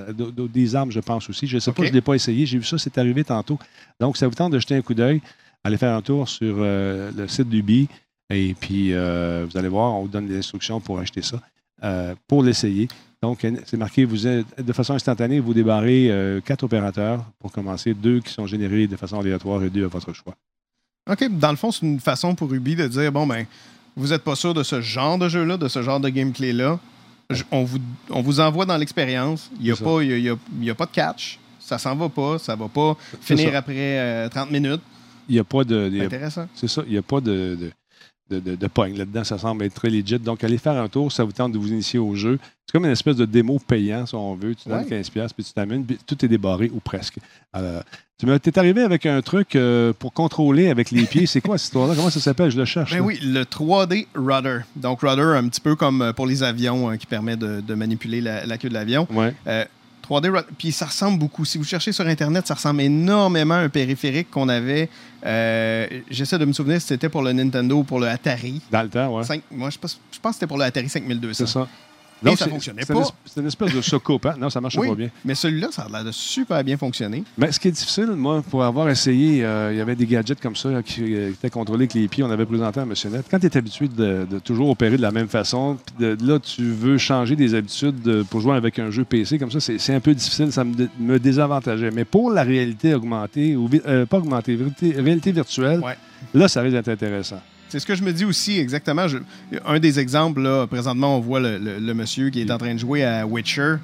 des armes, je pense aussi. Je ne sais pas, je ne l'ai pas essayé. J'ai vu ça, c'est arrivé tantôt. Donc, ça vous tente de jeter un coup d'œil, aller faire un tour sur le site d'Ubi. Et puis, vous allez voir, on vous donne des instructions pour acheter ça. pour l'essayer. Donc, c'est marqué, de façon instantanée, vous débarrez 4 opérateurs pour commencer, 2 qui sont générés de façon aléatoire et 2 à votre choix. OK. Dans le fond, c'est une façon pour Ubi de dire, bon, ben, vous n'êtes pas sûr de ce genre de jeu-là, de ce genre de gameplay-là. On vous envoie dans l'expérience. Il n'y a pas de catch. Ça s'en va pas. Ça va pas finir après 30 minutes. Il n'y a pas de... Intéressant. C'est ça. Il n'y a pas de pogne là-dedans. Ça semble être très legit. Donc, allez faire un tour. Ça vous tente de vous initier au jeu. C'est comme une espèce de démo payant, si on veut. Tu donnes 15$, puis tu t'amènes, puis tout est débarré, ou presque. T'es arrivé avec un truc pour contrôler avec les pieds. C'est quoi cette histoire-là? Comment ça s'appelle? Je le cherche. Ben oui, le 3D Rudder. Donc, Rudder, un petit peu comme pour les avions, qui permet de manipuler la queue de l'avion. Ouais. 3D Rudder. Puis ça ressemble beaucoup. Si vous cherchez sur Internet, ça ressemble énormément à un périphérique qu'on avait. J'essaie de me souvenir si c'était pour le Nintendo ou pour le Atari. Dans le temps, oui. Moi, je pense que c'était pour le Atari 5200. C'est ça. Et ça ne fonctionnait pas. C'est une espèce de chocope, hein? Non, ça ne marche pas bien. Mais celui-là, ça a l'air de super bien fonctionner. Mais ce qui est difficile, moi, pour avoir essayé, il y avait des gadgets comme ça qui étaient contrôlés avec les pieds. On avait présenté à M. Net. Quand tu es habitué de toujours opérer de la même façon, puis là, tu veux changer des habitudes pour jouer avec un jeu PC comme ça, c'est un peu difficile. Ça me désavantageait. Mais pour la réalité augmentée, ou pas augmentée, réalité virtuelle, là, ça risque d'être intéressant. C'est ce que je me dis aussi, exactement. Un des exemples, là, présentement, on voit le monsieur qui est en train de jouer à Witcher.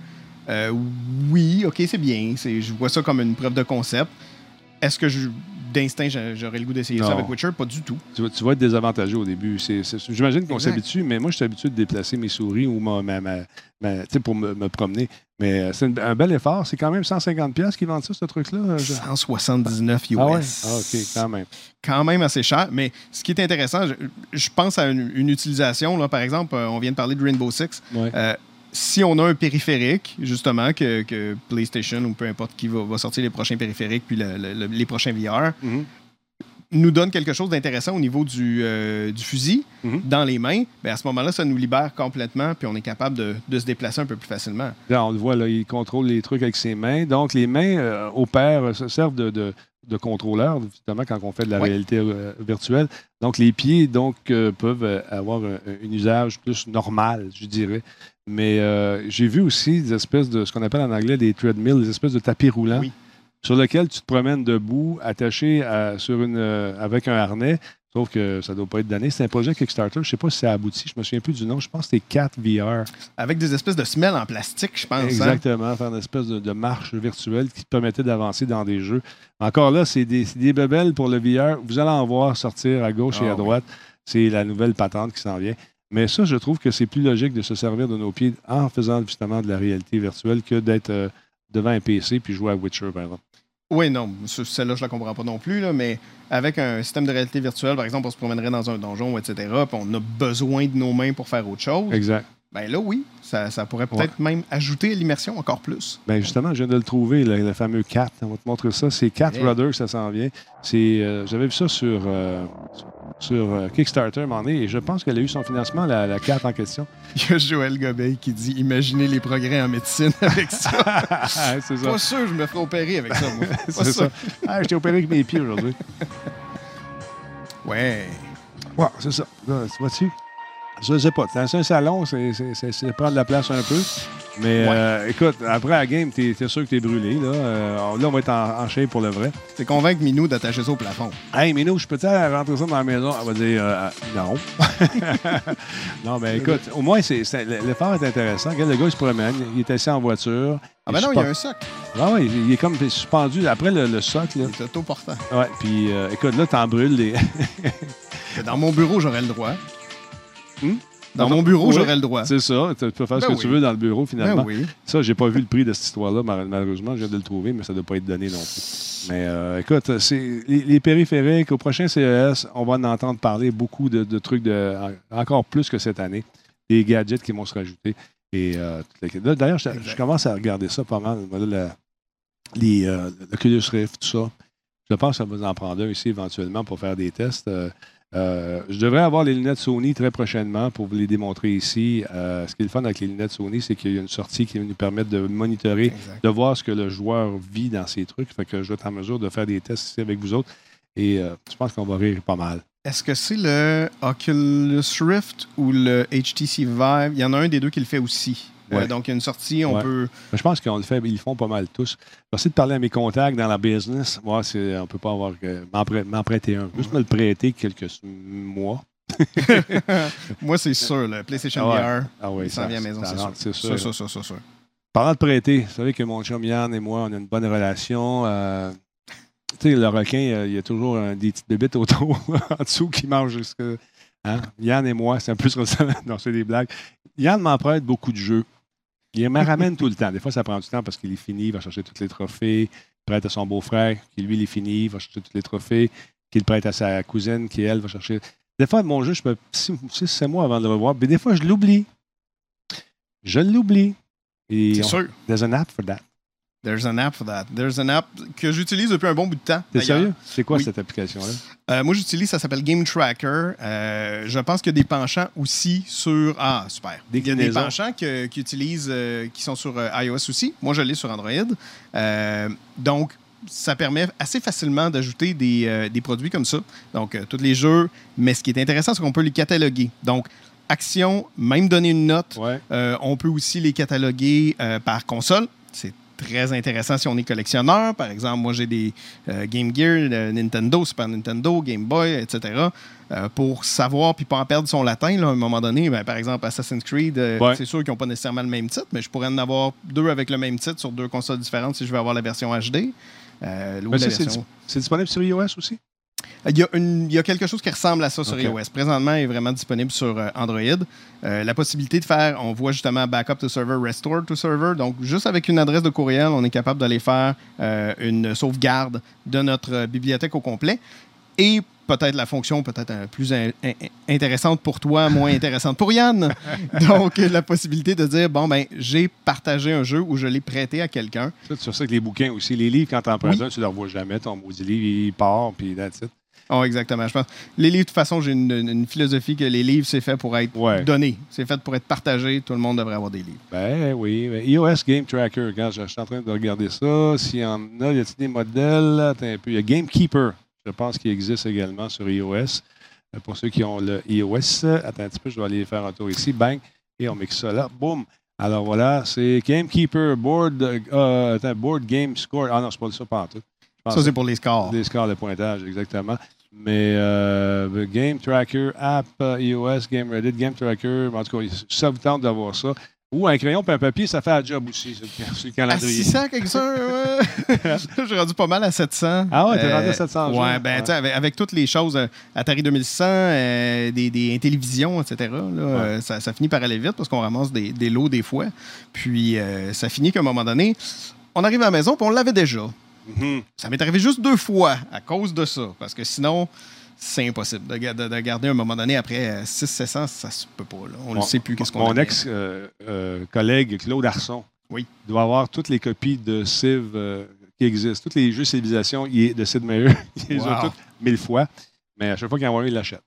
Oui, OK, c'est bien. Je vois ça comme une preuve de concept. Est-ce que d'instinct, j'aurais le goût d'essayer ça avec Witcher? Pas du tout. Tu vas être désavantagé au début. J'imagine qu'on s'habitue, mais moi, je suis habitué de déplacer mes souris ou pour me promener. Mais c'est un bel effort. C'est quand même 150$ qui vendent ça, ce truc-là? 179 US. Ah ouais? Ah, OK, quand même. Quand même assez cher. Mais ce qui est intéressant, je pense à une utilisation. Là, par exemple, on vient de parler de Rainbow Six. Ouais. Si on a un périphérique, justement, que PlayStation ou peu importe qui va sortir les prochains périphériques puis les prochains VR, nous donne quelque chose d'intéressant au niveau du fusil dans les mains, bien, à ce moment-là, ça nous libère complètement puis on est capable de se déplacer un peu plus facilement. Là, on le voit, là, il contrôle les trucs avec ses mains. Donc, les mains servent de contrôleur, justement, quand on fait de la réalité virtuelle. Donc, les pieds peuvent avoir un usage plus normal, je dirais. Mais j'ai vu aussi des espèces de ce qu'on appelle en anglais des treadmills, des espèces de tapis roulants sur lesquels tu te promènes debout, attaché avec un harnais, sauf que ça ne doit pas être donné. C'est un projet Kickstarter. Je ne sais pas si ça a abouti. Je me souviens plus du nom. Je pense que c'était 4 VR. Avec des espèces de semelles en plastique, je pense. Exactement. Faire une espèce de marche virtuelle qui te permettait d'avancer dans des jeux. Encore là, c'est des bebelles pour le VR. Vous allez en voir sortir à gauche et à droite. C'est la nouvelle patente qui s'en vient. Mais ça, je trouve que c'est plus logique de se servir de nos pieds en faisant justement de la réalité virtuelle que d'être devant un PC puis jouer à Witcher, par exemple. Oui, non, celle-là, je la comprends pas non plus, là, mais avec un système de réalité virtuelle, par exemple, on se promènerait dans un donjon, etc., puis on a besoin de nos mains pour faire autre chose. Exact. Ben là, oui, ça pourrait peut-être même ajouter à l'immersion encore plus. Ben justement, je viens de le trouver, le fameux Cat. On va te montrer ça. C'est Cat Rudder, ça s'en vient. J'avais vu ça sur Kickstarter, à un moment donné, et je pense qu'elle a eu son financement, la Cat en question. Il y a Joël Gobeil qui dit « Imaginez les progrès en médecine avec ça. » C'est ça. Pas sûr que je me ferais opérer avec ça, moi. C'est ça. Je t'ai opéré avec mes pieds aujourd'hui. Ouais. Ouais, c'est ça. Là, tu vois-tu? Je sais pas. Dans un salon, c'est prendre de la place un peu. Mais écoute, après la game, t'es sûr que t'es brûlé. Là, on va être en shape pour le vrai. T'es convaincu Minou d'attacher ça au plafond. Hey, Minou, je peux-tu rentrer ça dans la maison? Elle va dire non. Non, mais écoute, au moins, l'effort est intéressant. Regarde, le gars, il se promène. Il est assis en voiture. Ah ben non, il y a un socle. Ah oui, il est comme suspendu après le socle. Il est autoportant. Ouais, puis écoute, là, t'en brûles les... Dans mon bureau, j'aurais le droit. Dans mon bureau, j'aurais le droit. C'est ça. Tu peux faire ce que tu veux dans le bureau, finalement. Oui. Ça, j'ai pas vu le prix de cette histoire-là, malheureusement. Je viens de le trouver, mais ça ne doit pas être donné non plus. Mais écoute, les périphériques, au prochain CES, on va en entendre parler beaucoup de trucs encore plus que cette année. Des gadgets qui vont se rajouter. Et d'ailleurs, je commence à regarder ça pas mal. L'Oculus Rift, tout ça. Je pense que ça va en prendre un ici éventuellement pour faire des tests. Je devrais avoir les lunettes Sony très prochainement pour vous les démontrer ici. Ce qui est le fun avec les lunettes Sony, c'est qu'il y a une sortie qui va nous permettre de monitorer, de voir ce que le joueur vit dans ces trucs. Fait que je vais être en mesure de faire des tests ici avec vous autres. Et je pense qu'on va rire pas mal. Est-ce que c'est le Oculus Rift ou le HTC Vive? Il y en a un des deux qui le fait aussi. Ouais. Donc, il y a une sortie, on peut... Je pense qu'ils le font pas mal tous. J'essaie de parler à mes contacts dans la business. Moi, on peut pas avoir m'en prêter un. Juste me le prêter quelques mois. Moi, c'est sûr. Le PlayStation VR, il s'en vient à la maison, c'est sûr. C'est sûr. Parlant de prêter, vous savez que mon chum Yann et moi, on a une bonne relation. Tu sais, le requin, il y a toujours des petites bébites autour, en dessous, qui mangent jusque... Hein? Yann et moi, c'est un peu ce que non, c'est des blagues. Yann m'en prête beaucoup de jeux. Il me ramène tout le temps. Des fois, ça prend du temps parce qu'il est fini, il va chercher tous les trophées. Il prête à son beau-frère, qui lui, il est fini, il va chercher tous les trophées. Qu'il prête à sa cousine, qui, elle, va chercher... Des fois, mon jeu, je peux 6 mois avant de le revoir. Mais des fois, je l'oublie. C'est sûr. There's an app for that. There's an app que j'utilise depuis un bon bout de temps. T'es sérieux? C'est quoi cette application-là? Moi, j'utilise, ça s'appelle Game Tracker. Je pense qu'il y a des penchants aussi sur... Ah, super. Il y a des penchants qui utilisent, qui sont sur iOS aussi. Moi, je l'ai sur Android. Donc, ça permet assez facilement d'ajouter des produits comme ça. Donc, tous les jeux. Mais ce qui est intéressant, c'est qu'on peut les cataloguer. Donc, action, même donner une note. Ouais. On peut aussi les cataloguer par console. C'est très intéressant si on est collectionneur. Par exemple, moi, j'ai des Game Gear, Nintendo, Super Nintendo, Game Boy, etc. Pour savoir puis pas en perdre son latin, là, à un moment donné. Ben, par exemple, Assassin's Creed, c'est sûr qu'ils n'ont pas nécessairement le même titre, mais je pourrais en avoir 2 avec le même titre sur 2 consoles différentes si je veux avoir la version HD. C'est disponible sur iOS aussi? Il y a quelque chose qui ressemble à ça sur iOS. Présentement, il est vraiment disponible sur Android. La possibilité de faire, on voit justement backup to server, restore to server. Donc, juste avec une adresse de courriel, on est capable d'aller faire une sauvegarde de notre bibliothèque au complet. Et peut-être la fonction peut-être plus intéressante pour toi, moins intéressante pour Yann. Donc, la possibilité de dire, bon, ben j'ai partagé un jeu ou je l'ai prêté à quelqu'un. C'est sur ça que les bouquins aussi. Les livres, quand tu en prêtes un, tu ne le revois jamais. Ton maudit livre, il part, puis that's it. Oh, exactement. Je pense. Les livres, de toute façon, j'ai une philosophie que les livres, c'est fait pour être donné. C'est fait pour être partagé. Tout le monde devrait avoir des livres. Ben oui. iOS Game Tracker, quand je suis en train de regarder ça, s'il y en a, y a-t-il des modèles? Attends un peu. Il y a Gamekeeper. Je pense qu'il existe également sur iOS. Pour ceux qui ont le iOS, attends un petit peu, je vais aller faire un tour ici. Bang. Et on mixe ça là. Boum. Alors voilà, c'est Gamekeeper, Board Game Score. Ah non, c'est pas ça, pas en tout. Ça, c'est pour les scores. Les scores de pointage, exactement. Mais Game Tracker, App, iOS, Game Reddit, Game Tracker, en tout cas, ça vous tente d'avoir ça. Ou un crayon et un papier, ça fait la job aussi, sur le calendrier. À 600, quelque chose, ouais. J'ai rendu pas mal à 700. Ah ouais, t'es rendu à 700. Ouais, ben, tu sais, avec toutes les choses, Atari 2600, des télévisions, etc., là, ça finit par aller vite parce qu'on ramasse des lots des fois. Puis, ça finit qu'à un moment donné, on arrive à la maison puis on l'avait déjà. Mm-hmm. Ça m'est arrivé juste 2 fois à cause de ça. Parce que sinon, c'est impossible de garder un moment donné après 600-700, ça se peut pas. Là. On ne sait plus qu'est-ce qu'on a. Mon ex-collègue Claude Arson doit avoir toutes les copies de Civ qui existent. Tous les jeux Civilisation de Sid Meier. Il les a toutes 1000 fois. Mais à chaque fois qu'il en voit un, il l'achète.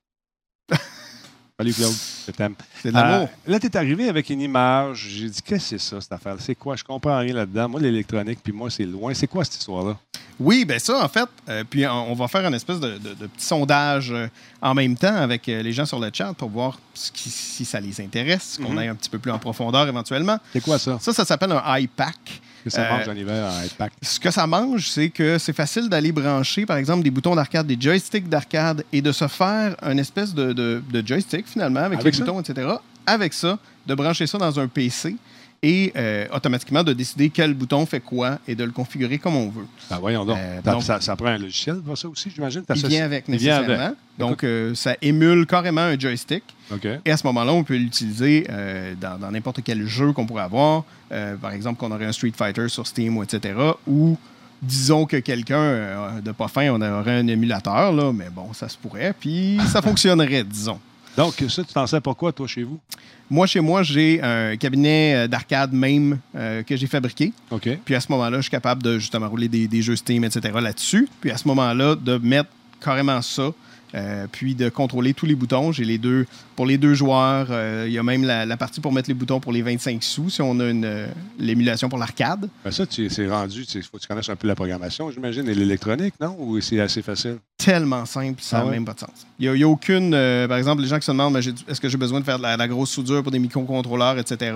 Salut Claude, je t'aime. C'est de l'amour. Là, tu es arrivé avec une image. J'ai dit, qu'est-ce que c'est ça, cette affaire? C'est quoi? Je comprends rien là-dedans. Moi, l'électronique, puis moi, c'est loin. C'est quoi cette histoire-là? Oui, bien ça, en fait, puis on va faire une espèce de petit sondage en même temps avec les gens sur le chat pour voir si ça les intéresse, qu'on aille un petit peu plus en profondeur éventuellement. C'est quoi ça? Ça s'appelle un iPack. Qu'est-ce que ça mange en hiver, un iPack? Ce que ça mange, c'est que c'est facile d'aller brancher, par exemple, des boutons d'arcade, des joysticks d'arcade et de se faire une espèce de joystick, finalement, avec les boutons, etc. Avec ça, de brancher ça dans un PC et automatiquement de décider quel bouton fait quoi et de le configurer comme on veut. Ben voyons donc. Ça prend un logiciel pour ça aussi, j'imagine? Il vient avec, nécessairement. Donc, ça émule carrément un joystick. Okay. Et à ce moment-là, on peut l'utiliser dans n'importe quel jeu qu'on pourrait avoir. Par exemple, qu'on aurait un Street Fighter sur Steam, etc. Ou, disons que quelqu'un de pas fin, on aurait un émulateur, là, mais bon, ça se pourrait. Puis, ça fonctionnerait, disons. Donc, ça, tu t'en sais pourquoi, toi, chez vous? Moi, chez moi, j'ai un cabinet d'arcade même que j'ai fabriqué. OK. Puis à ce moment-là, je suis capable de justement rouler des jeux Steam, etc. là-dessus. Puis à ce moment-là, de mettre carrément ça puis de contrôler tous les boutons. J'ai pour les 2 joueurs. Il y a même la partie pour mettre les boutons pour les 25 sous si on a l'émulation pour l'arcade. Ben ça, c'est rendu. Il faut que tu connaisses un peu la programmation, j'imagine, et l'électronique, non? Ou c'est assez facile? Tellement simple, ça n'a même pas de sens. Il n'y a aucune... par exemple, les gens qui se demandent est-ce que j'ai besoin de faire de la grosse soudure pour des microcontrôleurs, etc.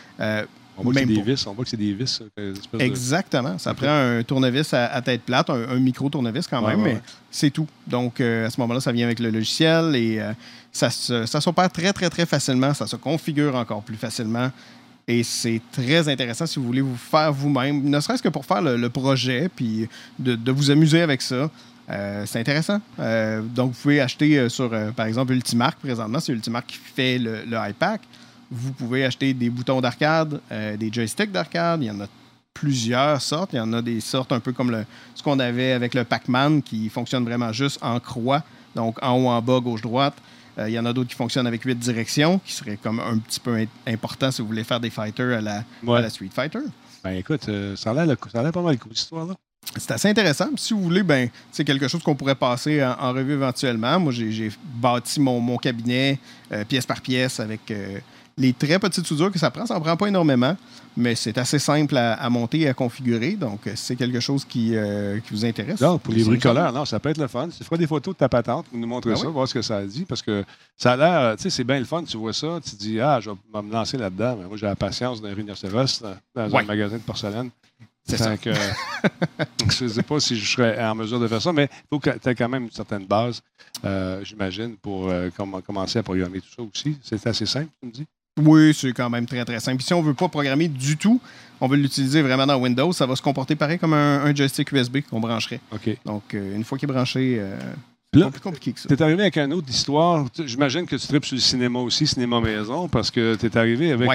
On voit que c'est des vis. On voit que c'est des vis. Exactement. Ça prend un tournevis à tête plate, un micro-tournevis quand même, mais c'est tout. Donc, à ce moment-là, ça vient avec le logiciel et ça s'opère très, très, très facilement. Ça se configure encore plus facilement. Et c'est très intéressant si vous voulez vous faire vous-même, ne serait-ce que pour faire le projet puis de vous amuser avec ça. C'est intéressant. Donc, vous pouvez acheter sur, par exemple, Ultimark présentement. C'est Ultimark qui fait le iPack. Vous pouvez acheter des boutons d'arcade, des joysticks d'arcade. Il y en a plusieurs sortes. Il y en a des sortes un peu comme ce qu'on avait avec le Pac-Man qui fonctionne vraiment juste en croix, donc en haut, en bas, gauche-droite. Il y en a d'autres qui fonctionnent avec 8 directions, qui serait comme un petit peu important si vous voulez faire des fighters à la Street Fighter. Ben écoute, ça a l'air pas mal cool, cette histoire-là. C'est assez intéressant. Si vous voulez, c'est quelque chose qu'on pourrait passer en revue éventuellement. Moi, j'ai bâti mon cabinet pièce par pièce avec les très petites soudures que ça prend. Ça n'en prend pas énormément, mais c'est assez simple à monter et à configurer. Donc, c'est quelque chose qui vous intéresse. Non, pour les bricoleurs, non, ça peut être le fun. Tu feras des photos de ta patente pour nous montrer ça, voir ce que ça dit, parce que ça a l'air, tu sais, c'est bien le fun. Tu vois ça, tu te dis, je vais me lancer là-dedans. Mais moi, j'ai la patience d'un rhinocéros dans un magasin de porcelaine. C'est ça. Que, je ne sais pas si je serais en mesure de faire ça, mais il faut que tu aies quand même une certaine base, j'imagine, pour commencer à programmer tout ça aussi. C'est assez simple, tu me dis? Oui, c'est quand même très, très simple. Puis si on ne veut pas programmer du tout, on veut l'utiliser vraiment dans Windows, ça va se comporter pareil comme un joystick USB qu'on brancherait. OK. Donc, une fois qu'il est branché, c'est pas plus compliqué que ça. Tu es arrivé avec une autre histoire. J'imagine que tu tripes sur le cinéma aussi, cinéma maison, parce que tu es arrivé avec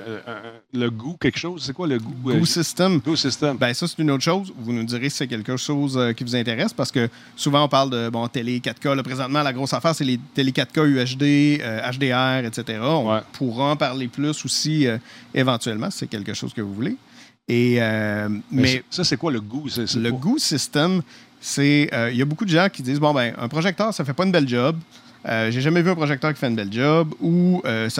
le goût, quelque chose. C'est quoi le goût? Goût System. Goût System. Ben ça, c'est une autre chose. Vous nous direz si c'est quelque chose qui vous intéresse, parce que souvent, on parle de télé 4K. Là, présentement, la grosse affaire, c'est les télé 4K UHD, HDR, etc. On pourra en parler plus aussi éventuellement, si c'est quelque chose que vous voulez. Et, mais ça, c'est quoi le goût? Le Goût System, c'est... Il y a beaucoup de gens qui disent, un projecteur, ça fait pas une belle job. J'ai jamais vu un projecteur qui fait une belle job. Ou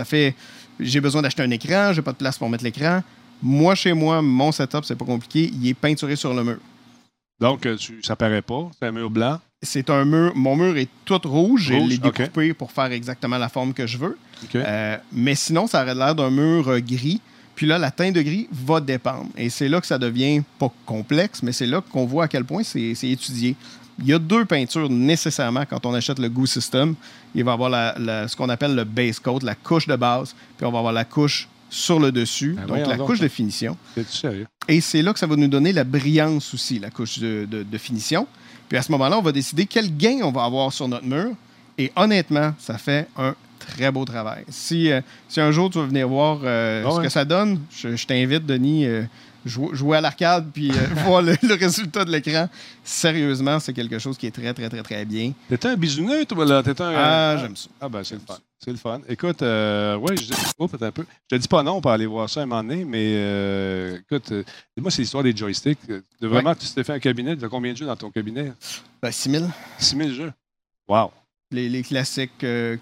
j'ai besoin d'acheter un écran, j'ai pas de place pour mettre l'écran. Moi, chez moi, mon setup, c'est pas compliqué. Il est peinturé sur le mur. Donc, ça paraît pas? C'est un mur blanc? C'est un mur... Mon mur est tout rouge. Je l'ai découpé pour faire exactement la forme que je veux. Okay. Mais sinon, ça aurait l'air d'un mur gris. Puis là, la teinte de gris va dépendre. Et c'est là que ça devient pas complexe, mais c'est là qu'on voit à quel point c'est étudié. Il y a 2 peintures nécessairement quand on achète le Goût System. Il va y avoir ce qu'on appelle le base coat, la couche de base, puis on va avoir la couche sur le dessus, donc la couche de finition. C'est sérieux? Et c'est là que ça va nous donner la brillance aussi, la couche de finition. Puis à ce moment-là, on va décider quel gain on va avoir sur notre mur. Et honnêtement, ça fait un très beau travail. Si un jour tu veux venir voir ce que ça donne, je t'invite, Denis, jouer à l'arcade puis voir le résultat de l'écran. Sérieusement, c'est quelque chose qui est très, très, très, très bien. T'es un bisouneux, toi, là? J'aime ça. Ah, ben, c'est le fun. C'est le fun. Écoute, peut-être un peu. Je te dis pas non pour aller voir ça un moment donné, mais écoute, moi, c'est l'histoire des joysticks. Vraiment, tu t'es fait un cabinet. Tu as combien de jeux dans ton cabinet? 6 000. 6 000 jeux. Wow. Les classiques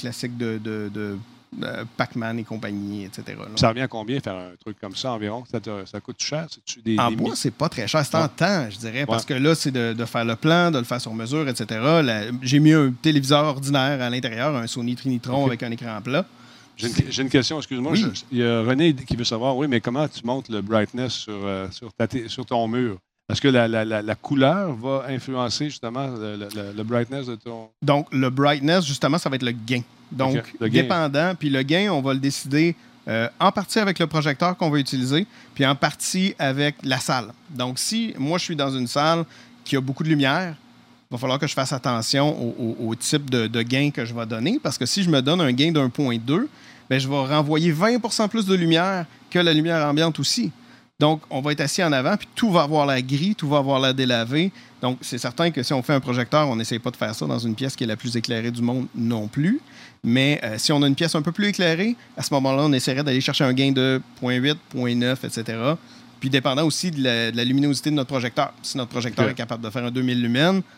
de Pac-Man et compagnie, etc. Là. Ça revient à combien faire un truc comme ça environ? Ça coûte cher? En bois, c'est pas très cher. C'est en temps, je dirais, parce que là, c'est de faire le plan, de le faire sur mesure, etc. J'ai mis un téléviseur ordinaire à l'intérieur, un Sony Trinitron avec un écran plat. J'ai une question, excuse-moi. Oui. Il y a René qui veut savoir, mais comment tu montes le brightness sur ton mur? Est-ce que la couleur va influencer justement le brightness de ton... Donc, le brightness, justement, ça va être le gain. Donc, dépendant. Puis le gain, on va le décider en partie avec le projecteur qu'on va utiliser, puis en partie avec la salle. Donc, si moi, je suis dans une salle qui a beaucoup de lumière, il va falloir que je fasse attention au type de gain que je vais donner, parce que si je me donne un gain d'1.2, bien, je vais renvoyer 20% plus de lumière que la lumière ambiante aussi. Donc, on va être assis en avant, puis tout va avoir l'air gris, tout va avoir l'air délavé. Donc, c'est certain que si on fait un projecteur, on n'essaye pas de faire ça dans une pièce qui est la plus éclairée du monde non plus. Mais si on a une pièce un peu plus éclairée, à ce moment-là, on essaierait d'aller chercher un gain de 0.8, 0.9, etc. Puis, dépendant aussi de la luminosité de notre projecteur. Si notre projecteur est capable de faire un 2000 lumens,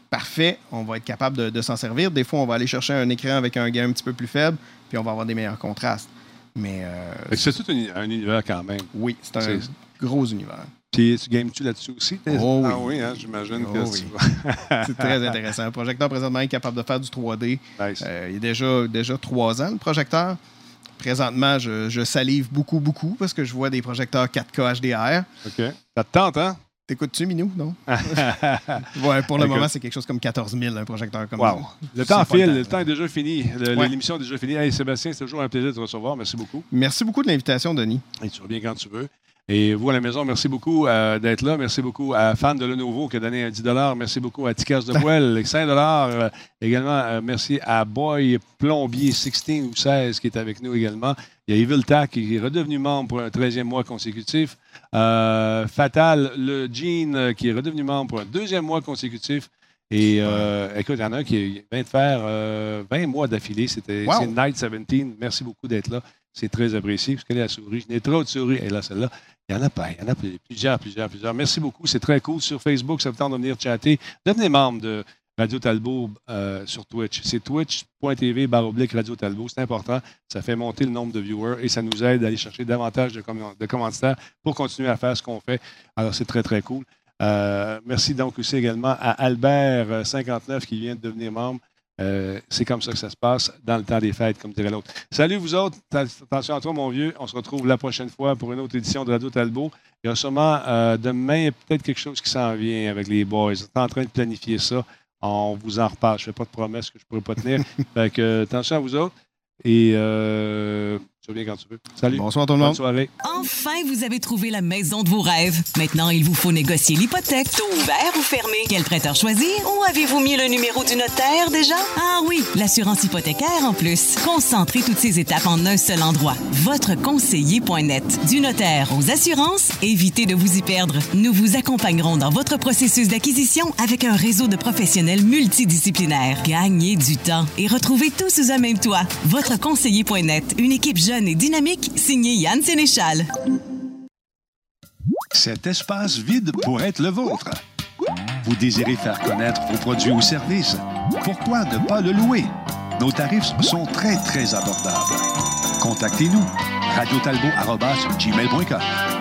parfait, on va être capable de s'en servir. Des fois, on va aller chercher un écran avec un gain un petit peu plus faible, puis on va avoir des meilleurs contrastes. Mais c'est tout un univers quand même. Oui, c'est un gros univers. Puis tu games-tu là-dessus aussi? Oh, oui. Ah oui, hein, j'imagine que oui. C'est très intéressant. Un projecteur présentement est capable de faire du 3D. Nice. Il y a déjà 3 ans, le projecteur. Présentement, je salive beaucoup parce que je vois des projecteurs 4K HDR. OK. Ça te tente, hein? T'écoutes-tu, Minou? Non? Ouais, pour le moment, c'est quelque chose comme 14 000, un projecteur comme ça. Wow. Le temps file, le temps est déjà fini. L'émission est déjà finie. Hey, Sébastien, c'est toujours un plaisir de te recevoir. Merci beaucoup. Merci beaucoup de l'invitation, Denis. Et tu reviens quand tu veux. Et vous, à la maison, merci beaucoup d'être là. Merci beaucoup à Fan de Lenovo qui a donné un 10 $. Merci beaucoup à Ticas de Poêle, 5 $. Également, merci à Boy Plombier 16 ou 16 qui est avec nous également. Il y a Evil Tac qui est redevenu membre pour un 13e mois consécutif. Fatal, le Jean qui est redevenu membre pour un 2e mois consécutif. Et écoute, il y en a un qui vient de faire 20 mois d'affilée. C'est Night 17. Merci beaucoup d'être là. C'est très apprécié. Parce qu'elle est la souris. Je n'ai trop de souris. Et là, celle-là, il y en a pas. Il y en a plusieurs. Merci beaucoup. C'est très cool. Sur Facebook, ça vous tente de venir chatter. Devenez membre de Radio Talbot sur Twitch. C'est twitch.tv/Radio Talbot. C'est important. Ça fait monter le nombre de viewers et ça nous aide à aller chercher davantage de commanditaires pour continuer à faire ce qu'on fait. Alors, c'est très, très cool. Merci donc aussi également à Albert59 qui vient de devenir membre. C'est comme ça que ça se passe dans le temps des fêtes, comme dirait l'autre. Salut vous autres. Attention à toi, mon vieux. On se retrouve la prochaine fois pour une autre édition de Radio Talbot. Il y a sûrement demain peut-être quelque chose qui s'en vient avec les boys. On est en train de planifier ça. On vous en reparle. Je ne fais pas de promesses que je ne pourrais pas tenir. Fait que, attention à vous autres. Et tu reviens quand tu veux. Salut. Bonsoir tout le monde. Bonne soirée. Enfin, vous avez trouvé la maison de vos rêves. Maintenant, il vous faut négocier l'hypothèque. Taux ouvert ou fermé? Quel prêteur choisir? Ou avez-vous mis le numéro du notaire déjà? Ah oui, l'assurance hypothécaire en plus. Concentrez toutes ces étapes en un seul endroit. Votreconseiller.net. Du notaire aux assurances, évitez de vous y perdre. Nous vous accompagnerons dans votre processus d'acquisition avec un réseau de professionnels multidisciplinaires. Gagnez du temps et retrouvez tout sous un même toit. Votreconseiller.net. Une équipe jeune et dynamique, signée Yann Sénéchal. Cet espace vide pourrait être le vôtre. Vous désirez faire connaître vos produits ou services? Pourquoi ne pas le louer? Nos tarifs sont très, très abordables. Contactez-nous. radiotalbot@gmail.com